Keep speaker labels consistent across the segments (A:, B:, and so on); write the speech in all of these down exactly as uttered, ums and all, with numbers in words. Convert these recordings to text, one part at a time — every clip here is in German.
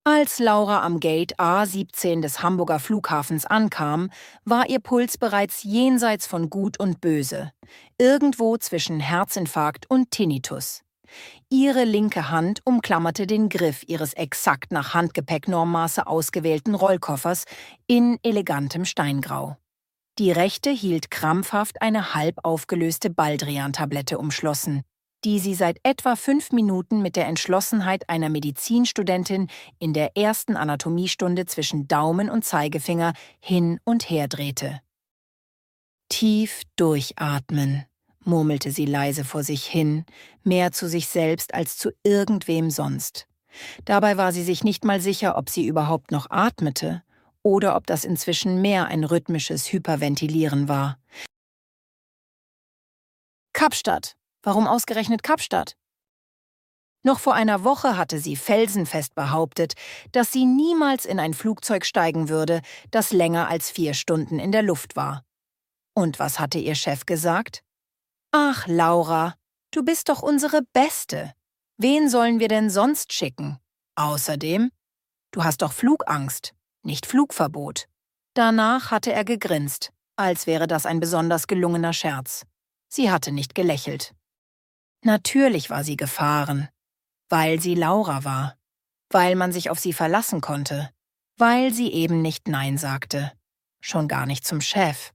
A: Als Laura am Gate A siebzehn des Hamburger Flughafens ankam, war ihr Puls bereits jenseits von Gut und Böse, irgendwo zwischen Herzinfarkt und Tinnitus. Ihre linke Hand umklammerte den Griff ihres exakt nach Handgepäcknormmaße ausgewählten Rollkoffers in elegantem Steingrau. Die rechte hielt krampfhaft eine halb aufgelöste Baldrian-Tablette umschlossen, die sie seit etwa fünf Minuten mit der Entschlossenheit einer Medizinstudentin in der ersten Anatomiestunde zwischen Daumen und Zeigefinger hin und her drehte. Tief durchatmen, murmelte sie leise vor sich hin, mehr zu sich selbst als zu irgendwem sonst. Dabei war sie sich nicht mal sicher, ob sie überhaupt noch atmete oder ob das inzwischen mehr ein rhythmisches Hyperventilieren war. Kapstadt. Warum ausgerechnet Kapstadt? Noch vor einer Woche hatte sie felsenfest behauptet, dass sie niemals in ein Flugzeug steigen würde, das länger als vier Stunden in der Luft war. Und was hatte ihr Chef gesagt? »Ach, Laura, du bist doch unsere Beste. Wen sollen wir denn sonst schicken? Außerdem, du hast doch Flugangst, nicht Flugverbot.« Danach hatte er gegrinst, als wäre das ein besonders gelungener Scherz. Sie hatte nicht gelächelt. Natürlich war sie gefahren, weil sie Laura war, weil man sich auf sie verlassen konnte, weil sie eben nicht Nein sagte, schon gar nicht zum Chef.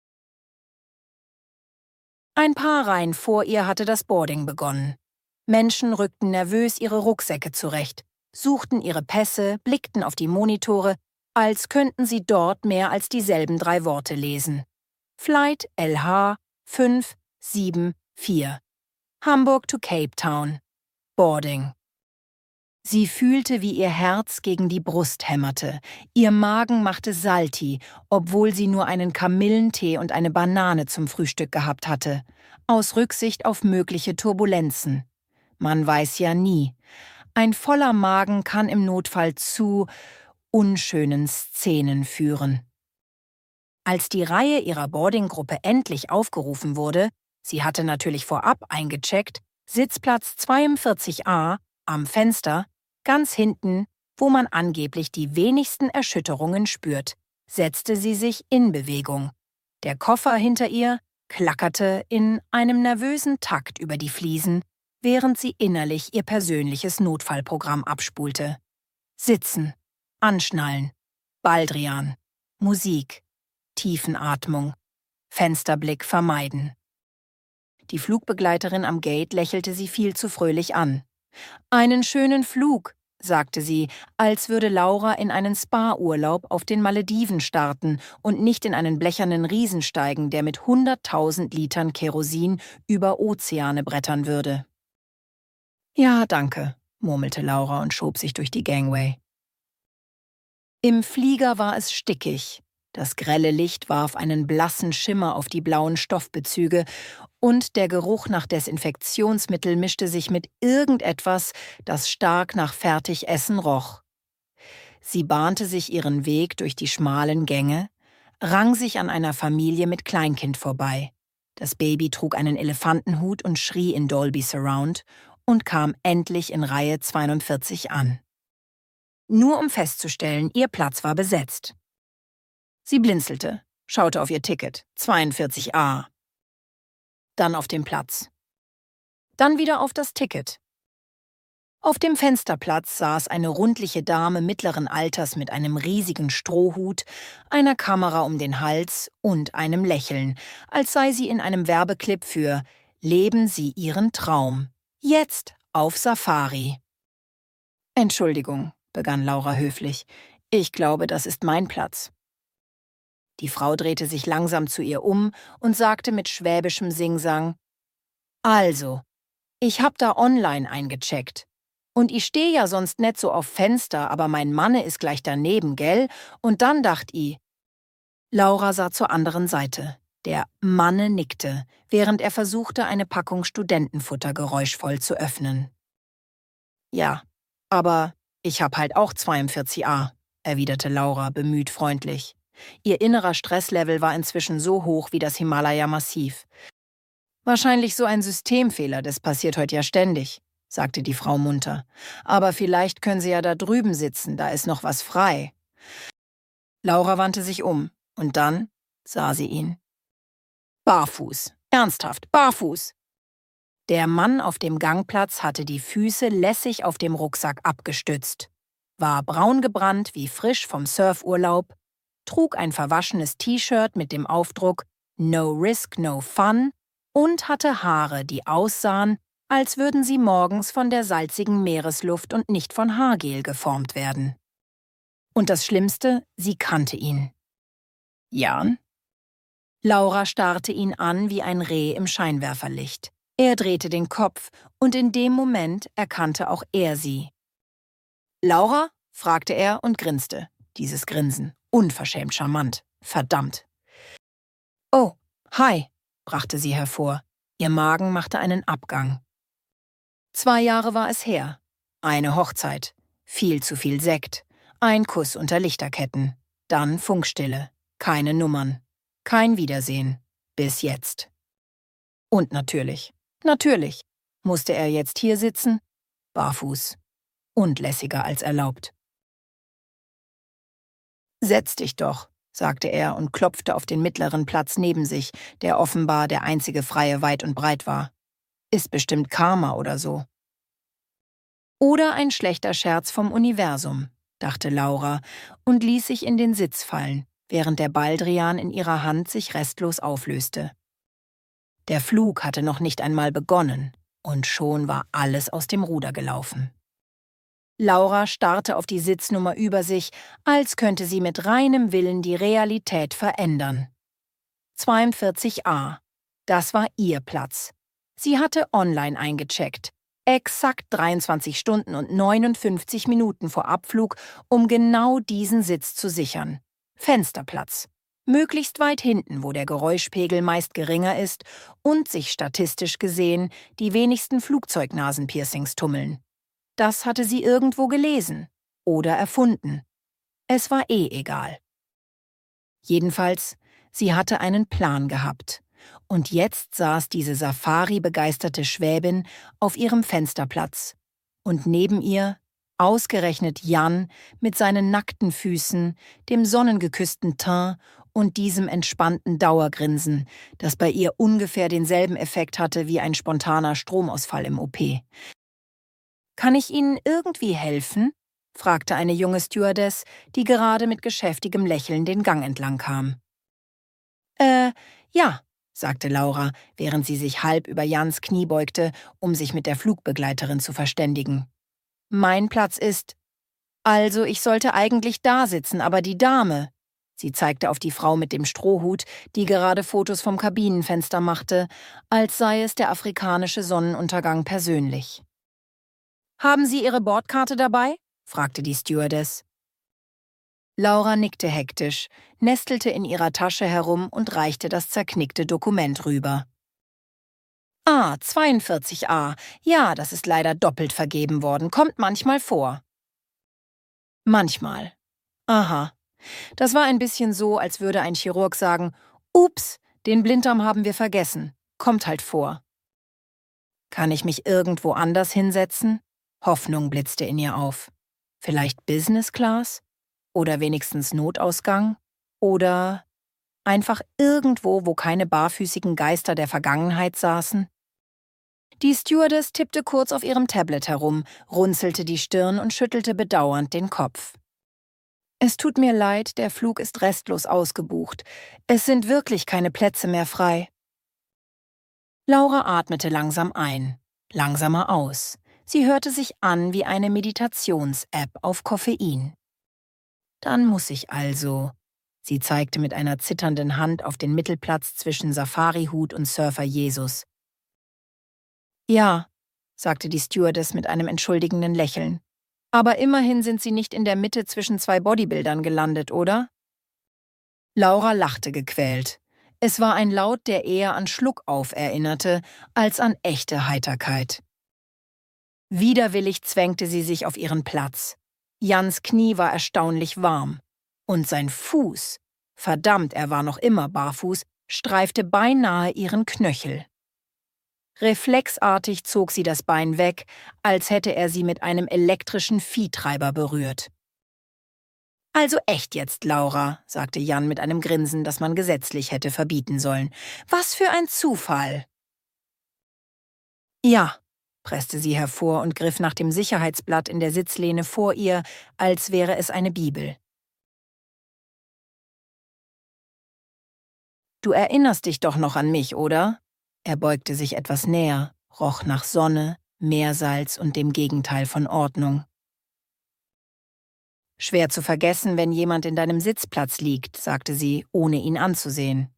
A: Ein paar Reihen vor ihr hatte das Boarding begonnen. Menschen rückten nervös ihre Rucksäcke zurecht, suchten ihre Pässe, blickten auf die Monitore, als könnten sie dort mehr als dieselben drei Worte lesen. Flight L H fünf sieben vier. Hamburg to Cape Town. Boarding. Sie fühlte, wie ihr Herz gegen die Brust hämmerte. Ihr Magen machte Salti, obwohl sie nur einen Kamillentee und eine Banane zum Frühstück gehabt hatte. Aus Rücksicht auf mögliche Turbulenzen. Man weiß ja nie. Ein voller Magen kann im Notfall zu unschönen Szenen führen. Als die Reihe ihrer Boardinggruppe endlich aufgerufen wurde, sie hatte natürlich vorab eingecheckt, Sitzplatz zweiundvierzig a, am Fenster, ganz hinten, wo man angeblich die wenigsten Erschütterungen spürt, setzte sie sich in Bewegung. Der Koffer hinter ihr klackerte in einem nervösen Takt über die Fliesen, während sie innerlich ihr persönliches Notfallprogramm abspulte. Sitzen, anschnallen, Baldrian, Musik, Tiefenatmung, Fensterblick vermeiden. Die Flugbegleiterin am Gate lächelte sie viel zu fröhlich an. »Einen schönen Flug«, sagte sie, als würde Laura in einen Spa-Urlaub auf den Malediven starten und nicht in einen blechernen Riesen steigen, der mit hunderttausend Litern Kerosin über Ozeane brettern würde. »Ja, danke«, murmelte Laura und schob sich durch die Gangway. Im Flieger war es stickig. Das grelle Licht warf einen blassen Schimmer auf die blauen Stoffbezüge und der Geruch nach Desinfektionsmittel mischte sich mit irgendetwas, das stark nach Fertigessen roch. Sie bahnte sich ihren Weg durch die schmalen Gänge, rang sich an einer Familie mit Kleinkind vorbei. Das Baby trug einen Elefantenhut und schrie in Dolby Surround und kam endlich in Reihe zweiundvierzig an. Nur um festzustellen, ihr Platz war besetzt. Sie blinzelte, schaute auf ihr Ticket, zweiundvierzig a. Dann auf den Platz. Dann wieder auf das Ticket. Auf dem Fensterplatz saß eine rundliche Dame mittleren Alters mit einem riesigen Strohhut, einer Kamera um den Hals und einem Lächeln, als sei sie in einem Werbeclip für »Leben Sie Ihren Traum. Jetzt auf Safari.« »Entschuldigung«, begann Laura höflich, »ich glaube, das ist mein Platz.« Die Frau drehte sich langsam zu ihr um und sagte mit schwäbischem Singsang, »Also, ich hab da online eingecheckt. Und ich steh ja sonst net so auf Fenster, aber mein Manne ist gleich daneben, gell? Und dann dacht i.« Laura sah zur anderen Seite. Der Manne nickte, während er versuchte, eine Packung Studentenfutter geräuschvoll zu öffnen. »Ja, aber ich hab halt auch zweiundvierzig a«, erwiderte Laura bemüht freundlich. Ihr innerer Stresslevel war inzwischen so hoch wie das Himalaya-Massiv. Wahrscheinlich so ein Systemfehler, das passiert heute ja ständig. sagte die Frau munter. »Aber vielleicht können Sie ja da drüben sitzen, da ist noch was frei.« Laura wandte sich um, und dann sah sie ihn. Barfuß, ernsthaft, barfuß. Der Mann auf dem Gangplatz hatte die Füße lässig auf dem Rucksack abgestützt, war braun gebrannt wie frisch vom Surfurlaub, trug ein verwaschenes T-Shirt mit dem Aufdruck »No Risk, No Fun« und hatte Haare, die aussahen, als würden sie morgens von der salzigen Meeresluft und nicht von Haargel geformt werden. Und das Schlimmste, sie kannte ihn. »Jan?« Laura starrte ihn an wie ein Reh im Scheinwerferlicht. Er drehte den Kopf, und in dem Moment erkannte auch er sie. »Laura?« fragte er und grinste. Dieses Grinsen, unverschämt charmant. Verdammt. »Oh, hi«, brachte sie hervor. Ihr Magen machte einen Abgang. Zwei Jahre war es her. Eine Hochzeit. Viel zu viel Sekt. Ein Kuss unter Lichterketten. Dann Funkstille. Keine Nummern. Kein Wiedersehen. Bis jetzt. Und natürlich, natürlich, musste er jetzt hier sitzen, barfuß. Unlässiger als erlaubt. »Setz dich doch«, sagte er und klopfte auf den mittleren Platz neben sich, der offenbar der einzige freie weit und breit war. Ist bestimmt Karma oder so. Oder ein schlechter Scherz vom Universum, dachte Laura und ließ sich in den Sitz fallen, während der Baldrian in ihrer Hand sich restlos auflöste. Der Flug hatte noch nicht einmal begonnen, und schon war alles aus dem Ruder gelaufen. Laura starrte auf die Sitznummer über sich, als könnte sie mit reinem Willen die Realität verändern. zweiundvierzig a. Das war ihr Platz. Sie hatte online eingecheckt, exakt dreiundzwanzig Stunden und neunundfünfzig Minuten vor Abflug, um genau diesen Sitz zu sichern. Fensterplatz. Möglichst weit hinten, wo der Geräuschpegel meist geringer ist und sich statistisch gesehen die wenigsten Flugzeugnasenpiercings tummeln. Das hatte sie irgendwo gelesen oder erfunden. Es war eh egal. Jedenfalls, sie hatte einen Plan gehabt. Und jetzt saß diese Safari-begeisterte Schwäbin auf ihrem Fensterplatz. Und neben ihr, ausgerechnet Jan mit seinen nackten Füßen, dem sonnengeküssten Teint und diesem entspannten Dauergrinsen, das bei ihr ungefähr denselben Effekt hatte wie ein spontaner Stromausfall im O P. »Kann ich Ihnen irgendwie helfen?« fragte eine junge Stewardess, die gerade mit geschäftigem Lächeln den Gang entlang kam. »Äh, ja«, sagte Laura, während sie sich halb über Jans Knie beugte, um sich mit der Flugbegleiterin zu verständigen. »Mein Platz ist... Also, ich sollte eigentlich da sitzen, aber die Dame...« Sie zeigte auf die Frau mit dem Strohhut, die gerade Fotos vom Kabinenfenster machte, als sei es der afrikanische Sonnenuntergang persönlich. »Haben Sie Ihre Bordkarte dabei?« fragte die Stewardess. Laura nickte hektisch, nestelte in ihrer Tasche herum und reichte das zerknickte Dokument rüber. »Ah, zweiundvierzig a. Ja, das ist leider doppelt vergeben worden. Kommt manchmal vor.« »Manchmal. Aha. Das war ein bisschen so, als würde ein Chirurg sagen, »Ups, den Blinddarm haben wir vergessen. Kommt halt vor.« »Kann ich mich irgendwo anders hinsetzen?« Hoffnung blitzte in ihr auf. Vielleicht Business Class? Oder wenigstens Notausgang? Oder einfach irgendwo, wo keine barfüßigen Geister der Vergangenheit saßen? Die Stewardess tippte kurz auf ihrem Tablet herum, runzelte die Stirn und schüttelte bedauernd den Kopf. »Es tut mir leid, der Flug ist restlos ausgebucht. Es sind wirklich keine Plätze mehr frei.« Laura atmete langsam ein, langsamer aus. Sie hörte sich an wie eine Meditations-App auf Koffein. »Dann muss ich also...« Sie zeigte mit einer zitternden Hand auf den Mittelplatz zwischen Safarihut und Surfer Jesus. »Ja«, sagte die Stewardess mit einem entschuldigenden Lächeln. »Aber immerhin sind Sie nicht in der Mitte zwischen zwei Bodybuildern gelandet, oder?« Laura lachte gequält. Es war ein Laut, der eher an Schluckauf erinnerte, als an echte Heiterkeit. Widerwillig zwängte sie sich auf ihren Platz. Jans Knie war erstaunlich warm. Und sein Fuß, verdammt, er war noch immer barfuß, streifte beinahe ihren Knöchel. Reflexartig zog sie das Bein weg, als hätte er sie mit einem elektrischen Viehtreiber berührt. »Also echt jetzt, Laura«, sagte Jan mit einem Grinsen, das man gesetzlich hätte verbieten sollen. »Was für ein Zufall!« »Ja«, presste sie hervor und griff nach dem Sicherheitsblatt in der Sitzlehne vor ihr, als wäre es eine Bibel. »Du erinnerst dich doch noch an mich, oder?« Er beugte sich etwas näher, roch nach Sonne, Meersalz und dem Gegenteil von Ordnung. »Schwer zu vergessen, wenn jemand in deinem Sitzplatz liegt«, sagte sie, ohne ihn anzusehen.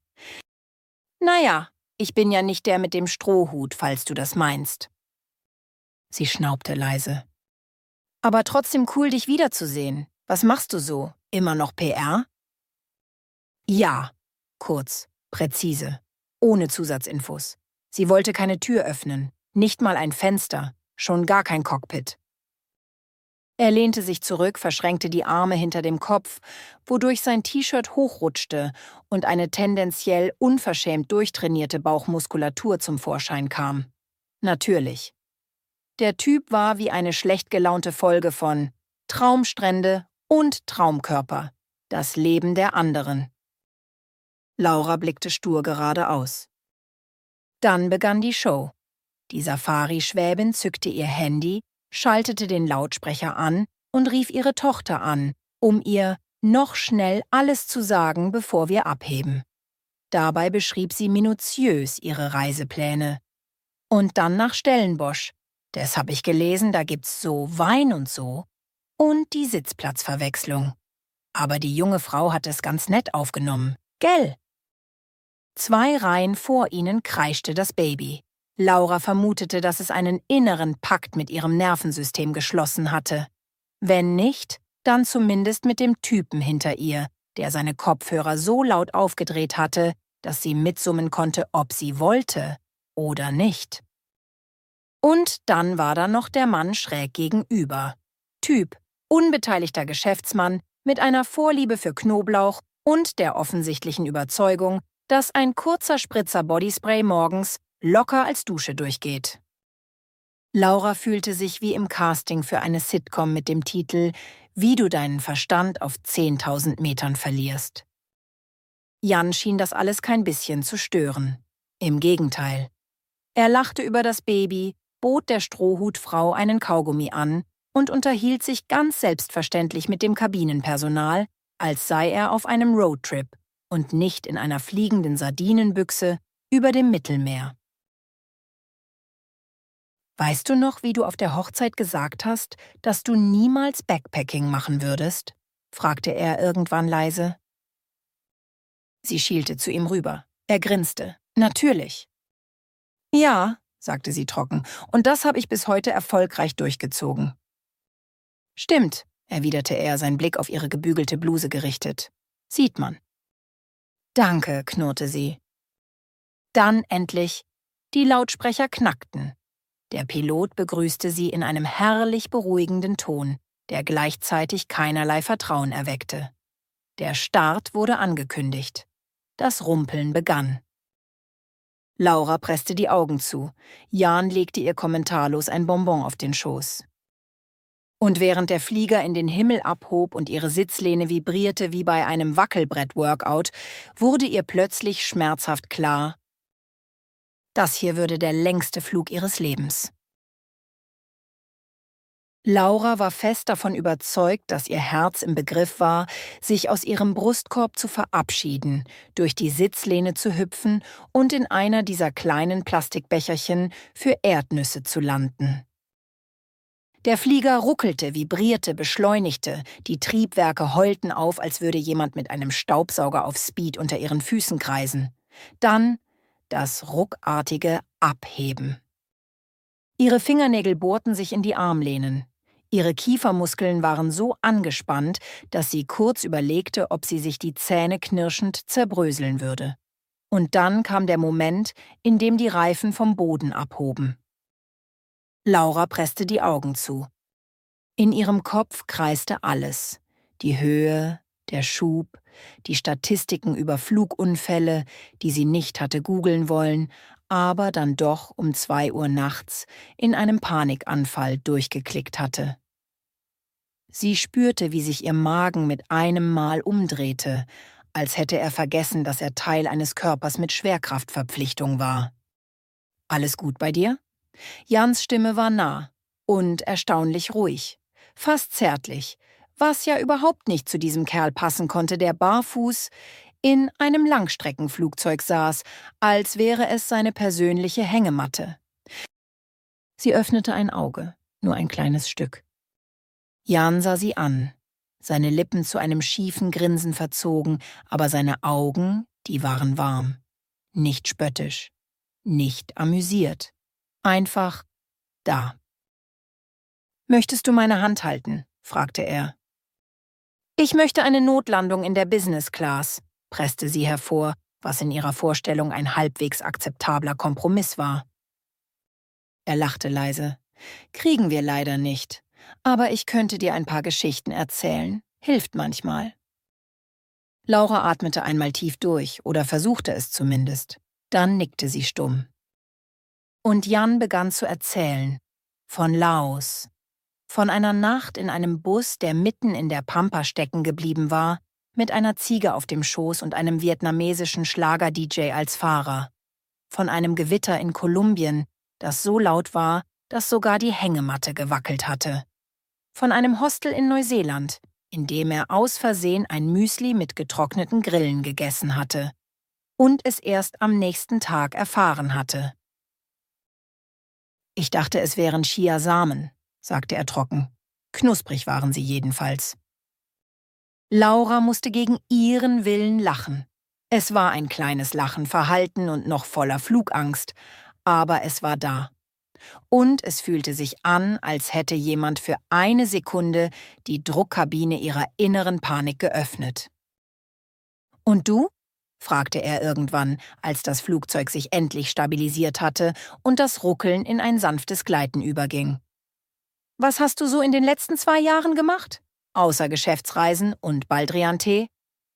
A: »Naja, ich bin ja nicht der mit dem Strohhut, falls du das meinst.« Sie schnaubte leise. »Aber trotzdem cool, dich wiederzusehen. Was machst du so? Immer noch P R?« »Ja«, kurz, präzise, ohne Zusatzinfos. Sie wollte keine Tür öffnen, nicht mal ein Fenster, schon gar kein Cockpit. Er lehnte sich zurück, verschränkte die Arme hinter dem Kopf, wodurch sein T-Shirt hochrutschte und eine tendenziell unverschämt durchtrainierte Bauchmuskulatur zum Vorschein kam. Natürlich. Der Typ war wie eine schlecht gelaunte Folge von Traumstrände und Traumkörper, das Leben der anderen. Laura blickte stur geradeaus. Dann begann die Show. Die Safari-Schwäbin zückte ihr Handy, schaltete den Lautsprecher an und rief ihre Tochter an, um ihr noch schnell alles zu sagen, bevor wir abheben. Dabei beschrieb sie minutiös ihre Reisepläne. Und dann nach Stellenbosch. Das hab ich gelesen, da gibt's so Wein und so. Und die Sitzplatzverwechslung. Aber die junge Frau hat es ganz nett aufgenommen. Gell? Zwei Reihen vor ihnen kreischte das Baby. Laura vermutete, dass es einen inneren Pakt mit ihrem Nervensystem geschlossen hatte. Wenn nicht, dann zumindest mit dem Typen hinter ihr, der seine Kopfhörer so laut aufgedreht hatte, dass sie mitsummen konnte, ob sie wollte oder nicht. Und dann war da noch der Mann schräg gegenüber. Typ, unbeteiligter Geschäftsmann mit einer Vorliebe für Knoblauch und der offensichtlichen Überzeugung, dass ein kurzer Spritzer Bodyspray morgens locker als Dusche durchgeht. Laura fühlte sich wie im Casting für eine Sitcom mit dem Titel »Wie du deinen Verstand auf zehntausend Metern verlierst«. Jan schien das alles kein bisschen zu stören. Im Gegenteil. Er lachte über das Baby, bot der Strohhutfrau einen Kaugummi an und unterhielt sich ganz selbstverständlich mit dem Kabinenpersonal, als sei er auf einem Roadtrip und nicht in einer fliegenden Sardinenbüchse über dem Mittelmeer. »Weißt du noch, wie du auf der Hochzeit gesagt hast, dass du niemals Backpacking machen würdest?« fragte er irgendwann leise. Sie schielte zu ihm rüber. Er grinste. »Natürlich.« »Ja«, sagte sie trocken, »und das habe ich bis heute erfolgreich durchgezogen.« »Stimmt«, erwiderte er, sein Blick auf ihre gebügelte Bluse gerichtet. »Sieht man.« »Danke«, knurrte sie. Dann endlich, die Lautsprecher knackten. Der Pilot begrüßte sie in einem herrlich beruhigenden Ton, der gleichzeitig keinerlei Vertrauen erweckte. Der Start wurde angekündigt. Das Rumpeln begann. Laura presste die Augen zu. Jan legte ihr kommentarlos ein Bonbon auf den Schoß. Und während der Flieger in den Himmel abhob und ihre Sitzlehne vibrierte wie bei einem Wackelbrett-Workout, wurde ihr plötzlich schmerzhaft klar: Das hier würde der längste Flug ihres Lebens. Laura war fest davon überzeugt, dass ihr Herz im Begriff war, sich aus ihrem Brustkorb zu verabschieden, durch die Sitzlehne zu hüpfen und in einer dieser kleinen Plastikbecherchen für Erdnüsse zu landen. Der Flieger ruckelte, vibrierte, beschleunigte, die Triebwerke heulten auf, als würde jemand mit einem Staubsauger auf Speed unter ihren Füßen kreisen. Dann das ruckartige Abheben. Ihre Fingernägel bohrten sich in die Armlehnen. Ihre Kiefermuskeln waren so angespannt, dass sie kurz überlegte, ob sie sich die Zähne knirschend zerbröseln würde. Und dann kam der Moment, in dem die Reifen vom Boden abhoben. Laura presste die Augen zu. In ihrem Kopf kreiste alles: die Höhe, der Schub, die Statistiken über Flugunfälle, die sie nicht hatte googeln wollen, aber dann doch um zwei Uhr nachts in einem Panikanfall durchgeklickt hatte. Sie spürte, wie sich ihr Magen mit einem Mal umdrehte, als hätte er vergessen, dass er Teil eines Körpers mit Schwerkraftverpflichtung war. »Alles gut bei dir?« Jans Stimme war nah und erstaunlich ruhig, fast zärtlich, was ja überhaupt nicht zu diesem Kerl passen konnte, der barfuß in einem Langstreckenflugzeug saß, als wäre es seine persönliche Hängematte. Sie öffnete ein Auge, nur ein kleines Stück. Jan sah sie an, seine Lippen zu einem schiefen Grinsen verzogen, aber seine Augen, die waren warm. Nicht spöttisch, nicht amüsiert, einfach da. »Möchtest du meine Hand halten?« fragte er. »Ich möchte eine Notlandung in der Business Class«, presste sie hervor, was in ihrer Vorstellung ein halbwegs akzeptabler Kompromiss war. Er lachte leise. »Kriegen wir leider nicht. Aber ich könnte dir ein paar Geschichten erzählen. Hilft manchmal.« Laura atmete einmal tief durch, oder versuchte es zumindest. Dann nickte sie stumm. Und Jan begann zu erzählen. Von Laos. Von einer Nacht in einem Bus, der mitten in der Pampa stecken geblieben war, mit einer Ziege auf dem Schoß und einem vietnamesischen Schlager-D J als Fahrer. Von einem Gewitter in Kolumbien, das so laut war, dass sogar die Hängematte gewackelt hatte. Von einem Hostel in Neuseeland, in dem er aus Versehen ein Müsli mit getrockneten Grillen gegessen hatte und es erst am nächsten Tag erfahren hatte. »Ich dachte, es wären Chiasamen«, sagte er trocken. Knusprig waren sie jedenfalls. Laura musste gegen ihren Willen lachen. Es war ein kleines Lachen, verhalten und noch voller Flugangst, aber es war da. Und es fühlte sich an, als hätte jemand für eine Sekunde die Druckkabine ihrer inneren Panik geöffnet. »Und du?« fragte er irgendwann, als das Flugzeug sich endlich stabilisiert hatte und das Ruckeln in ein sanftes Gleiten überging. »Was hast du so in den letzten zwei Jahren gemacht? Außer Geschäftsreisen und Baldrian-Tee?«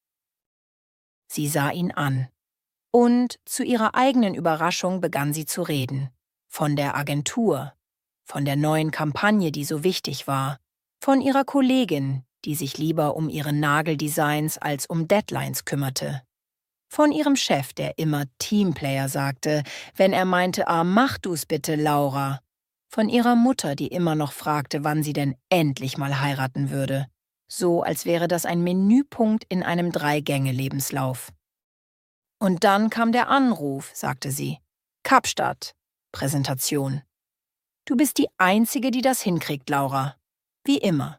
A: Sie sah ihn an. Und zu ihrer eigenen Überraschung begann sie zu reden. Von der Agentur, von der neuen Kampagne, die so wichtig war, von ihrer Kollegin, die sich lieber um ihre Nageldesigns als um Deadlines kümmerte, von ihrem Chef, der immer Teamplayer sagte, wenn er meinte, ah, mach du's bitte, Laura, von ihrer Mutter, die immer noch fragte, wann sie denn endlich mal heiraten würde, so als wäre das ein Menüpunkt in einem Drei-Gänge-Lebenslauf. Und dann kam der Anruf, sagte sie. Kapstadt. Präsentation. Du bist die Einzige, die das hinkriegt, Laura. Wie immer.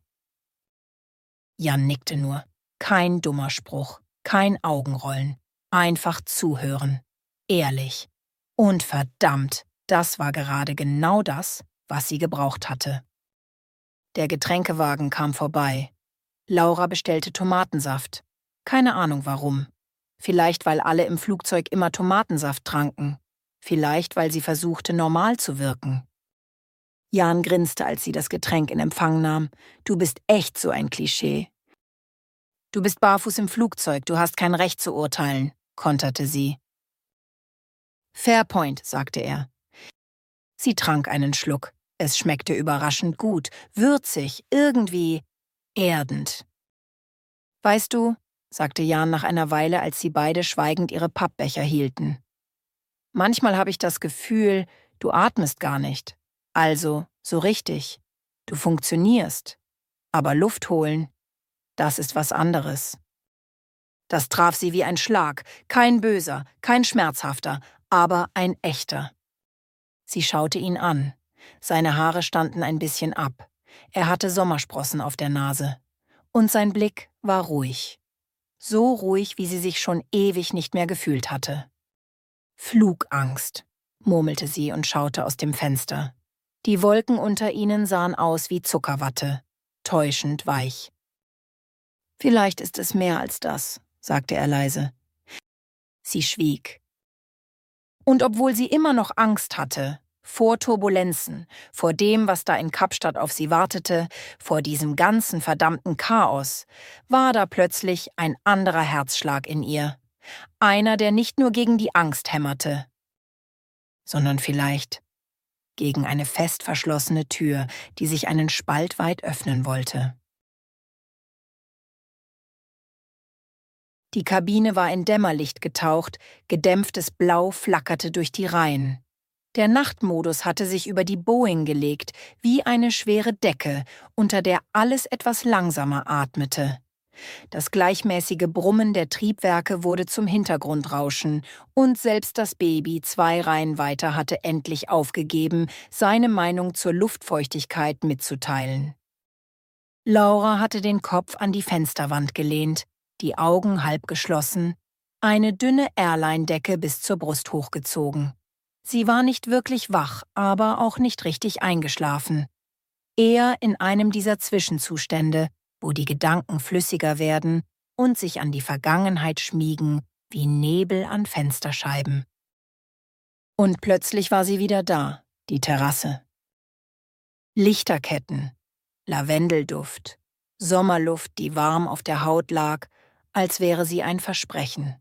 A: Jan nickte nur. Kein dummer Spruch, kein Augenrollen. Einfach zuhören. Ehrlich. Und verdammt, das war gerade genau das, was sie gebraucht hatte. Der Getränkewagen kam vorbei. Laura bestellte Tomatensaft. Keine Ahnung warum. Vielleicht, weil alle im Flugzeug immer Tomatensaft tranken. Vielleicht, weil sie versuchte, normal zu wirken. Jan grinste, als sie das Getränk in Empfang nahm. Du bist echt so ein Klischee. Du bist barfuß im Flugzeug, du hast kein Recht zu urteilen, konterte sie. Fair point, sagte er. Sie trank einen Schluck. Es schmeckte überraschend gut, würzig, irgendwie erdend. Weißt du, sagte Jan nach einer Weile, als sie beide schweigend ihre Pappbecher hielten. Manchmal habe ich das Gefühl, du atmest gar nicht. Also, so richtig. Du funktionierst. Aber Luft holen, das ist was anderes. Das traf sie wie ein Schlag. Kein böser, kein schmerzhafter, aber ein echter. Sie schaute ihn an. Seine Haare standen ein bisschen ab. Er hatte Sommersprossen auf der Nase. Und sein Blick war ruhig. So ruhig, wie sie sich schon ewig nicht mehr gefühlt hatte. Flugangst, murmelte sie und schaute aus dem Fenster. Die Wolken unter ihnen sahen aus wie Zuckerwatte, täuschend weich. Vielleicht ist es mehr als das, sagte er leise. Sie schwieg. Und obwohl sie immer noch Angst hatte, vor Turbulenzen, vor dem, was da in Kapstadt auf sie wartete, vor diesem ganzen verdammten Chaos, war da plötzlich ein anderer Herzschlag in ihr. Einer, der nicht nur gegen die Angst hämmerte. sondern vielleicht gegen eine fest verschlossene Tür, die sich einen Spalt weit öffnen wollte. Die Kabine war in Dämmerlicht getaucht, gedämpftes Blau flackerte durch die Reihen. Der Nachtmodus hatte sich über die Boeing gelegt, wie eine schwere Decke, unter der alles etwas langsamer atmete. Das gleichmäßige Brummen der Triebwerke wurde zum Hintergrundrauschen, und selbst das Baby zwei Reihen weiter hatte endlich aufgegeben, seine Meinung zur Luftfeuchtigkeit mitzuteilen. Laura hatte den Kopf an die Fensterwand gelehnt, die Augen halb geschlossen, eine dünne Airline-Decke bis zur Brust hochgezogen. Sie war nicht wirklich wach, aber auch nicht richtig eingeschlafen. Eher in einem dieser Zwischenzustände, wo die Gedanken flüssiger werden und sich an die Vergangenheit schmiegen wie Nebel an Fensterscheiben. Und plötzlich war sie wieder da, die Terrasse. Lichterketten, Lavendelduft, Sommerluft, die warm auf der Haut lag, als wäre sie ein Versprechen.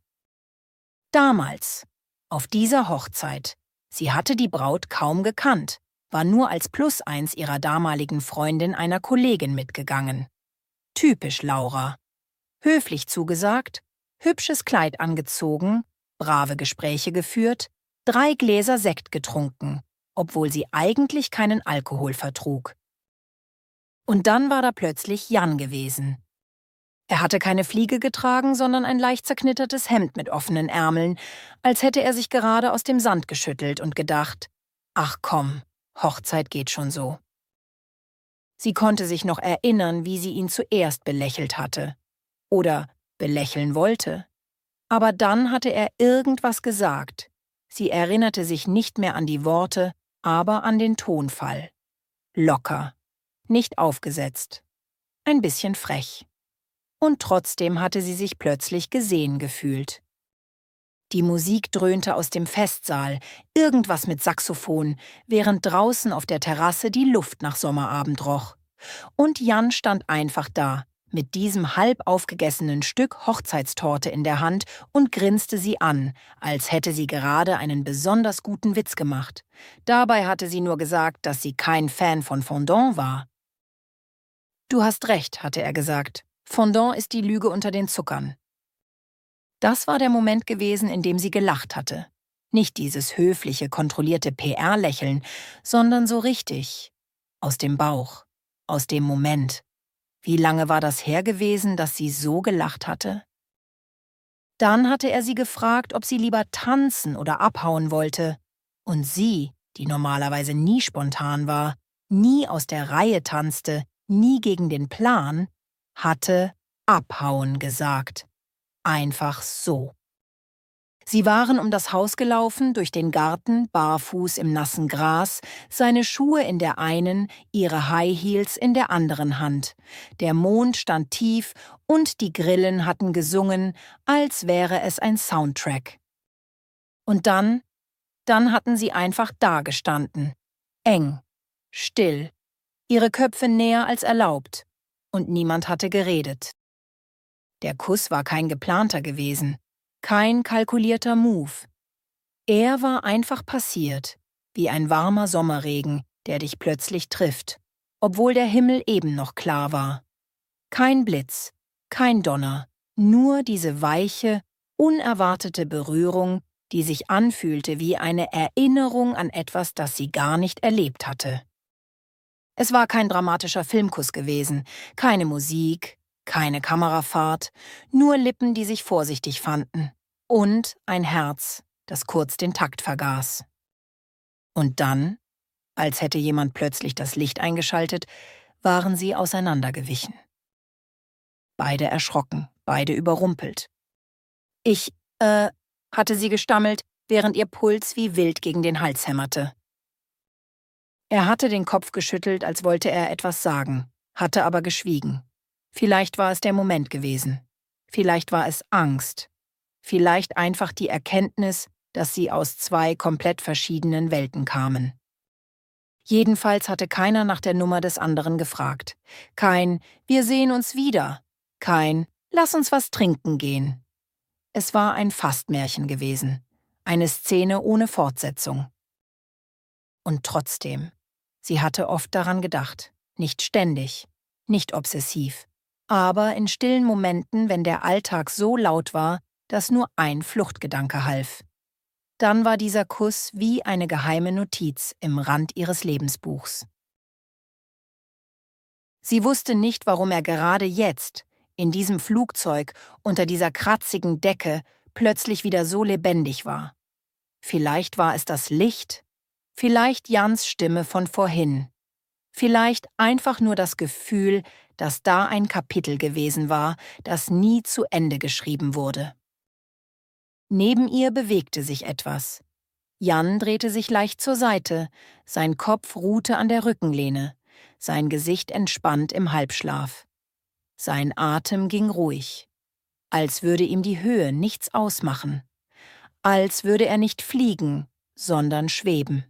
A: Damals, auf dieser Hochzeit, sie hatte die Braut kaum gekannt, war nur als Plus-Eins ihrer damaligen Freundin einer Kollegin mitgegangen. Typisch Laura. Höflich zugesagt, hübsches Kleid angezogen, brave Gespräche geführt, drei Gläser Sekt getrunken, obwohl sie eigentlich keinen Alkohol vertrug. Und dann war da plötzlich Jan gewesen. Er hatte keine Fliege getragen, sondern ein leicht zerknittertes Hemd mit offenen Ärmeln, als hätte er sich gerade aus dem Sand geschüttelt und gedacht, ach komm, Hochzeit geht schon so. Sie konnte sich noch erinnern, wie sie ihn zuerst belächelt hatte. Oder belächeln wollte. Aber dann hatte er irgendwas gesagt. Sie erinnerte sich nicht mehr an die Worte, aber an den Tonfall. Locker, nicht aufgesetzt, ein bisschen frech. Und trotzdem hatte sie sich plötzlich gesehen gefühlt. Die Musik dröhnte aus dem Festsaal, irgendwas mit Saxophon, während draußen auf der Terrasse die Luft nach Sommerabend roch. Und Jan stand einfach da, mit diesem halb aufgegessenen Stück Hochzeitstorte in der Hand und grinste sie an, als hätte sie gerade einen besonders guten Witz gemacht. Dabei hatte sie nur gesagt, dass sie kein Fan von Fondant war. »Du hast recht«, hatte er gesagt. »Fondant ist die Lüge unter den Zuckern.« Das war der Moment gewesen, in dem sie gelacht hatte. Nicht dieses höfliche, kontrollierte P R-Lächeln, sondern so richtig, aus dem Bauch, aus dem Moment. Wie lange war das her gewesen, dass sie so gelacht hatte? Dann hatte er sie gefragt, ob sie lieber tanzen oder abhauen wollte. Und sie, die normalerweise nie spontan war, nie aus der Reihe tanzte, nie gegen den Plan, hatte abhauen gesagt. Einfach so. Sie waren um das Haus gelaufen, durch den Garten, barfuß im nassen Gras, seine Schuhe in der einen, ihre High Heels in der anderen Hand. Der Mond stand tief und die Grillen hatten gesungen, als wäre es ein Soundtrack. Und dann, dann hatten sie einfach dagestanden. Eng, still, ihre Köpfe näher als erlaubt. Und niemand hatte geredet. Der Kuss war kein geplanter gewesen. Kein kalkulierter Move. Er war einfach passiert, wie ein warmer Sommerregen, der dich plötzlich trifft, obwohl der Himmel eben noch klar war. Kein Blitz, kein Donner, nur diese weiche, unerwartete Berührung, die sich anfühlte wie eine Erinnerung an etwas, das sie gar nicht erlebt hatte. Es war kein dramatischer Filmkuss gewesen, keine Musik, keine Kamerafahrt, nur Lippen, die sich vorsichtig fanden. Und ein Herz, das kurz den Takt vergaß. Und dann, als hätte jemand plötzlich das Licht eingeschaltet, waren sie auseinandergewichen. Beide erschrocken, beide überrumpelt. Ich, äh, hatte sie gestammelt, während ihr Puls wie wild gegen den Hals hämmerte. Er hatte den Kopf geschüttelt, als wollte er etwas sagen, hatte aber geschwiegen. Vielleicht war es der Moment gewesen. Vielleicht war es Angst. Vielleicht einfach die Erkenntnis, dass sie aus zwei komplett verschiedenen Welten kamen. Jedenfalls hatte keiner nach der Nummer des anderen gefragt. Kein »Wir sehen uns wieder«, kein »Lass uns was trinken gehen«. Es war ein Fastmärchen gewesen. Eine Szene ohne Fortsetzung. Und trotzdem, sie hatte oft daran gedacht. Nicht ständig, nicht obsessiv, aber in stillen Momenten, wenn der Alltag so laut war, dass nur ein Fluchtgedanke half. Dann war dieser Kuss wie eine geheime Notiz im Rand ihres Lebensbuchs. Sie wusste nicht, warum er gerade jetzt, in diesem Flugzeug, unter dieser kratzigen Decke, plötzlich wieder so lebendig war. Vielleicht war es das Licht, vielleicht Jans Stimme von vorhin, vielleicht einfach nur das Gefühl, dass da ein Kapitel gewesen war, das nie zu Ende geschrieben wurde. Neben ihr bewegte sich etwas. Jan drehte sich leicht zur Seite, sein Kopf ruhte an der Rückenlehne, sein Gesicht entspannt im Halbschlaf. Sein Atem ging ruhig, als würde ihm die Höhe nichts ausmachen, als würde er nicht fliegen, sondern schweben.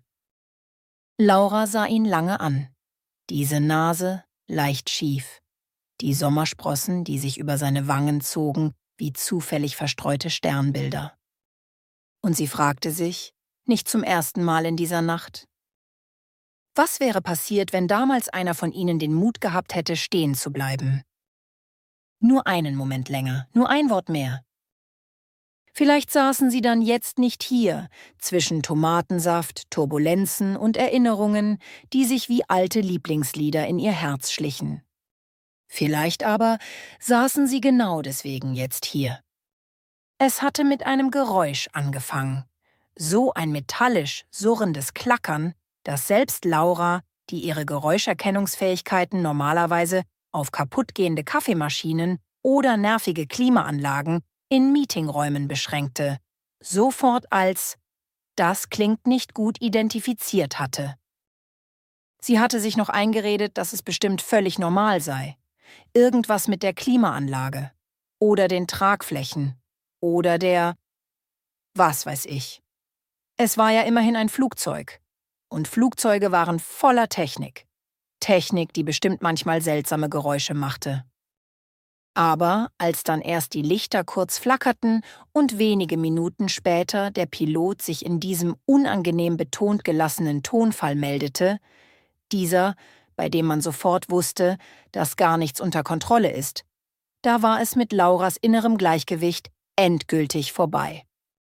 A: Laura sah ihn lange an. Diese Nase leicht schief, die Sommersprossen, die sich über seine Wangen zogen, wie zufällig verstreute Sternbilder. Und sie fragte sich, nicht zum ersten Mal in dieser Nacht: Was wäre passiert, wenn damals einer von ihnen den Mut gehabt hätte, stehen zu bleiben? Nur einen Moment länger, nur ein Wort mehr. Vielleicht saßen sie dann jetzt nicht hier, zwischen Tomatensaft, Turbulenzen und Erinnerungen, die sich wie alte Lieblingslieder in ihr Herz schlichen. Vielleicht aber saßen sie genau deswegen jetzt hier. Es hatte mit einem Geräusch angefangen. So ein metallisch surrendes Klackern, dass selbst Laura, die ihre Geräuscherkennungsfähigkeiten normalerweise auf kaputtgehende Kaffeemaschinen oder nervige Klimaanlagen in Meetingräumen beschränkte, sofort als „das klingt nicht gut“ identifiziert hatte. Sie hatte sich noch eingeredet, dass es bestimmt völlig normal sei. Irgendwas mit der Klimaanlage oder den Tragflächen oder der, was weiß ich. Es war ja immerhin ein Flugzeug. Und Flugzeuge waren voller Technik. Technik, die bestimmt manchmal seltsame Geräusche machte. Aber als dann erst die Lichter kurz flackerten und wenige Minuten später der Pilot sich in diesem unangenehm betont gelassenen Tonfall meldete, dieser, bei dem man sofort wusste, dass gar nichts unter Kontrolle ist, da war es mit Lauras innerem Gleichgewicht endgültig vorbei.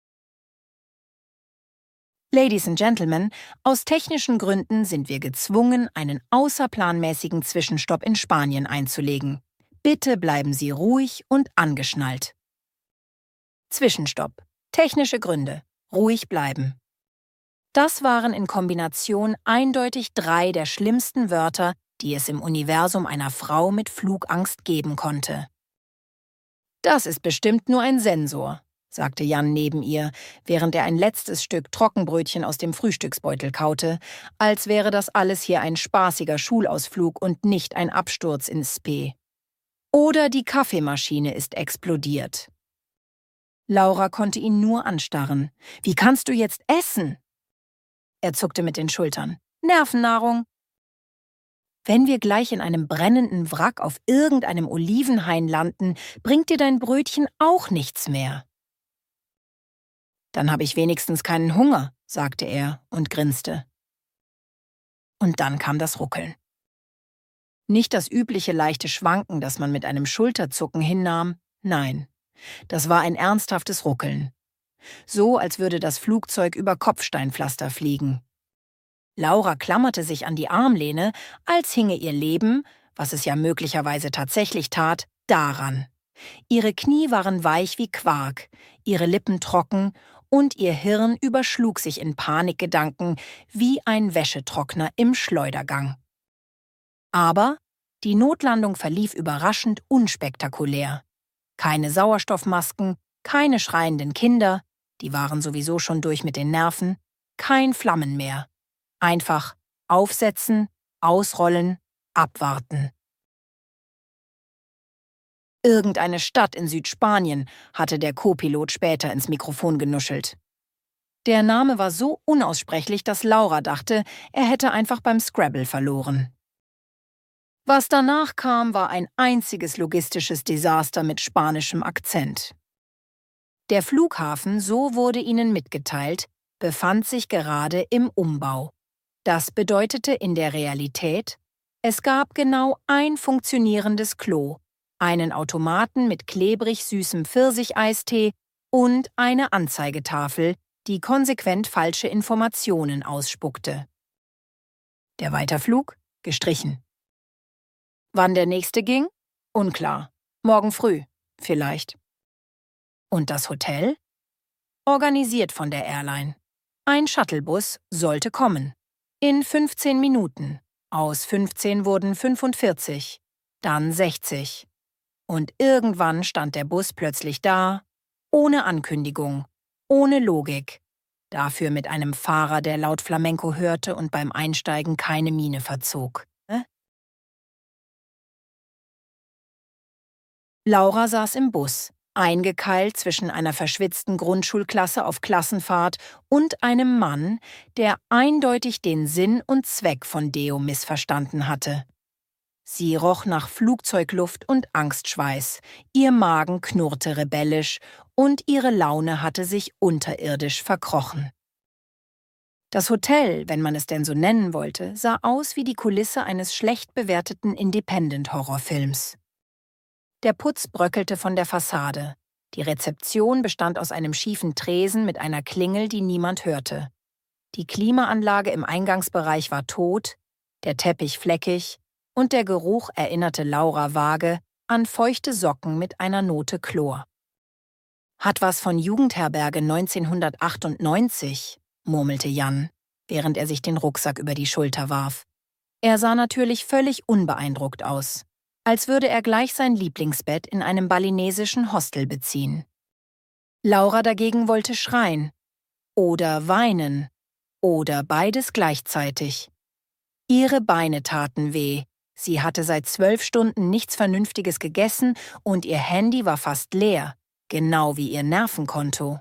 A: Ladies and Gentlemen, aus technischen Gründen sind wir gezwungen, einen außerplanmäßigen Zwischenstopp in Spanien einzulegen. Bitte bleiben Sie ruhig und angeschnallt. Zwischenstopp. Technische Gründe. Ruhig bleiben. Das waren in Kombination eindeutig drei der schlimmsten Wörter, die es im Universum einer Frau mit Flugangst geben konnte. Das ist bestimmt nur ein Sensor, sagte Jan neben ihr, während er ein letztes Stück Trockenbrötchen aus dem Frühstücksbeutel kaute, als wäre das alles hier ein spaßiger Schulausflug und nicht ein Absturz ins Spe. Oder die Kaffeemaschine ist explodiert. Laura konnte ihn nur anstarren. Wie kannst du jetzt essen? Er zuckte mit den Schultern. Nervennahrung. Wenn wir gleich in einem brennenden Wrack auf irgendeinem Olivenhain landen, bringt dir dein Brötchen auch nichts mehr. Dann habe ich wenigstens keinen Hunger, sagte er und grinste. Und dann kam das Ruckeln. Nicht das übliche leichte Schwanken, das man mit einem Schulterzucken hinnahm, nein, das war ein ernsthaftes Ruckeln. So, als würde das Flugzeug über Kopfsteinpflaster fliegen. Laura klammerte sich an die Armlehne, als hinge ihr Leben, was es ja möglicherweise tatsächlich tat, daran. Ihre Knie waren weich wie Quark, ihre Lippen trocken und ihr Hirn überschlug sich in Panikgedanken wie ein Wäschetrockner im Schleudergang. Aber die Notlandung verlief überraschend unspektakulär. Keine Sauerstoffmasken, keine schreienden Kinder, die waren sowieso schon durch mit den Nerven, kein Flammen mehr. Einfach aufsetzen, ausrollen, abwarten. Irgendeine Stadt in Südspanien, hatte der Co-Pilot später ins Mikrofon genuschelt. Der Name war so unaussprechlich, dass Laura dachte, er hätte einfach beim Scrabble verloren. Was danach kam, war ein einziges logistisches Desaster mit spanischem Akzent. Der Flughafen, so wurde ihnen mitgeteilt, befand sich gerade im Umbau. Das bedeutete in der Realität, es gab genau ein funktionierendes Klo, einen Automaten mit klebrig süßem Pfirsicheistee und eine Anzeigetafel, die konsequent falsche Informationen ausspuckte. Der Weiterflug? Gestrichen. Wann der nächste ging? Unklar. Morgen früh, vielleicht. Und das Hotel? Organisiert von der Airline. Ein Shuttlebus sollte kommen. In fünfzehn Minuten. Aus fünfzehn wurden fünfundvierzig, dann sechzig. Und irgendwann stand der Bus plötzlich da, ohne Ankündigung, ohne Logik, dafür mit einem Fahrer, der laut Flamenco hörte und beim Einsteigen keine Miene verzog. Äh? Laura saß im Bus, eingekeilt zwischen einer verschwitzten Grundschulklasse auf Klassenfahrt und einem Mann, der eindeutig den Sinn und Zweck von Deo missverstanden hatte. Sie roch nach Flugzeugluft und Angstschweiß, ihr Magen knurrte rebellisch und ihre Laune hatte sich unterirdisch verkrochen. Das Hotel, wenn man es denn so nennen wollte, sah aus wie die Kulisse eines schlecht bewerteten Independent-Horrorfilms. Der Putz bröckelte von der Fassade. Die Rezeption bestand aus einem schiefen Tresen mit einer Klingel, die niemand hörte. Die Klimaanlage im Eingangsbereich war tot, der Teppich fleckig, und der Geruch erinnerte Laura vage an feuchte Socken mit einer Note Chlor. »Hat was von Jugendherberge neunzehnhundertachtundneunzig«, murmelte Jan, während er sich den Rucksack über die Schulter warf. Er sah natürlich völlig unbeeindruckt aus, als würde er gleich sein Lieblingsbett in einem balinesischen Hostel beziehen. Laura dagegen wollte schreien oder weinen oder beides gleichzeitig. Ihre Beine taten weh. Sie hatte seit zwölf Stunden nichts Vernünftiges gegessen und ihr Handy war fast leer, genau wie ihr Nervenkonto.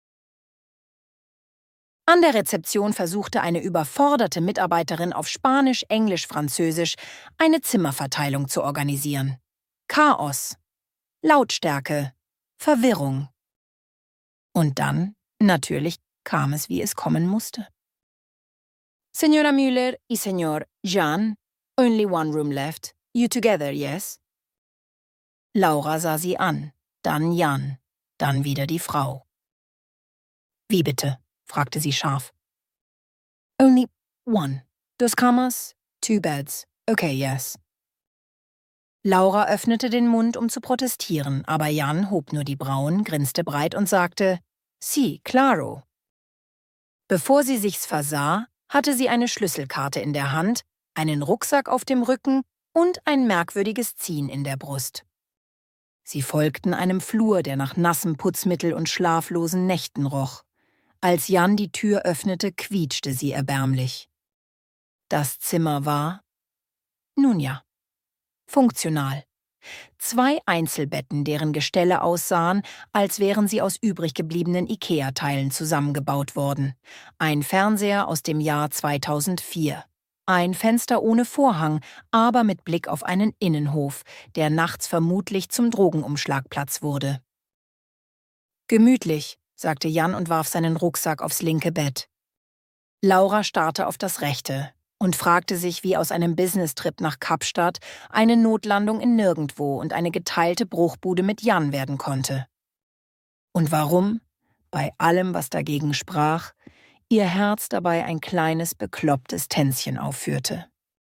A: An der Rezeption versuchte eine überforderte Mitarbeiterin auf Spanisch, Englisch, Französisch eine Zimmerverteilung zu organisieren. Chaos, Lautstärke, Verwirrung. Und dann, natürlich, kam es, wie es kommen musste. Señora Müller y Señor Jan, only one room left. You together, yes? Laura sah sie an, dann Jan, dann wieder die Frau. Wie bitte? Fragte sie scharf. Only one. Dos camas, two beds. Okay, yes. Laura öffnete den Mund, um zu protestieren, aber Jan hob nur die Brauen, grinste breit und sagte, Sí, claro. Bevor sie sich's versah, hatte sie eine Schlüsselkarte in der Hand, einen Rucksack auf dem Rücken und ein merkwürdiges Ziehen in der Brust. Sie folgten einem Flur, der nach nassem Putzmittel und schlaflosen Nächten roch. Als Jan die Tür öffnete, quietschte sie erbärmlich. Das Zimmer war, nun ja, funktional. Zwei Einzelbetten, deren Gestelle aussahen, als wären sie aus übrig gebliebenen Ikea-Teilen zusammengebaut worden. Ein Fernseher aus dem Jahr zweitausendvier. Ein Fenster ohne Vorhang, aber mit Blick auf einen Innenhof, der nachts vermutlich zum Drogenumschlagplatz wurde. Gemütlich, sagte Jan und warf seinen Rucksack aufs linke Bett. Laura starrte auf das rechte und fragte sich, wie aus einem Business-Trip nach Kapstadt eine Notlandung in Nirgendwo und eine geteilte Bruchbude mit Jan werden konnte. Und warum, bei allem, was dagegen sprach, ihr Herz dabei ein kleines, beklopptes Tänzchen aufführte.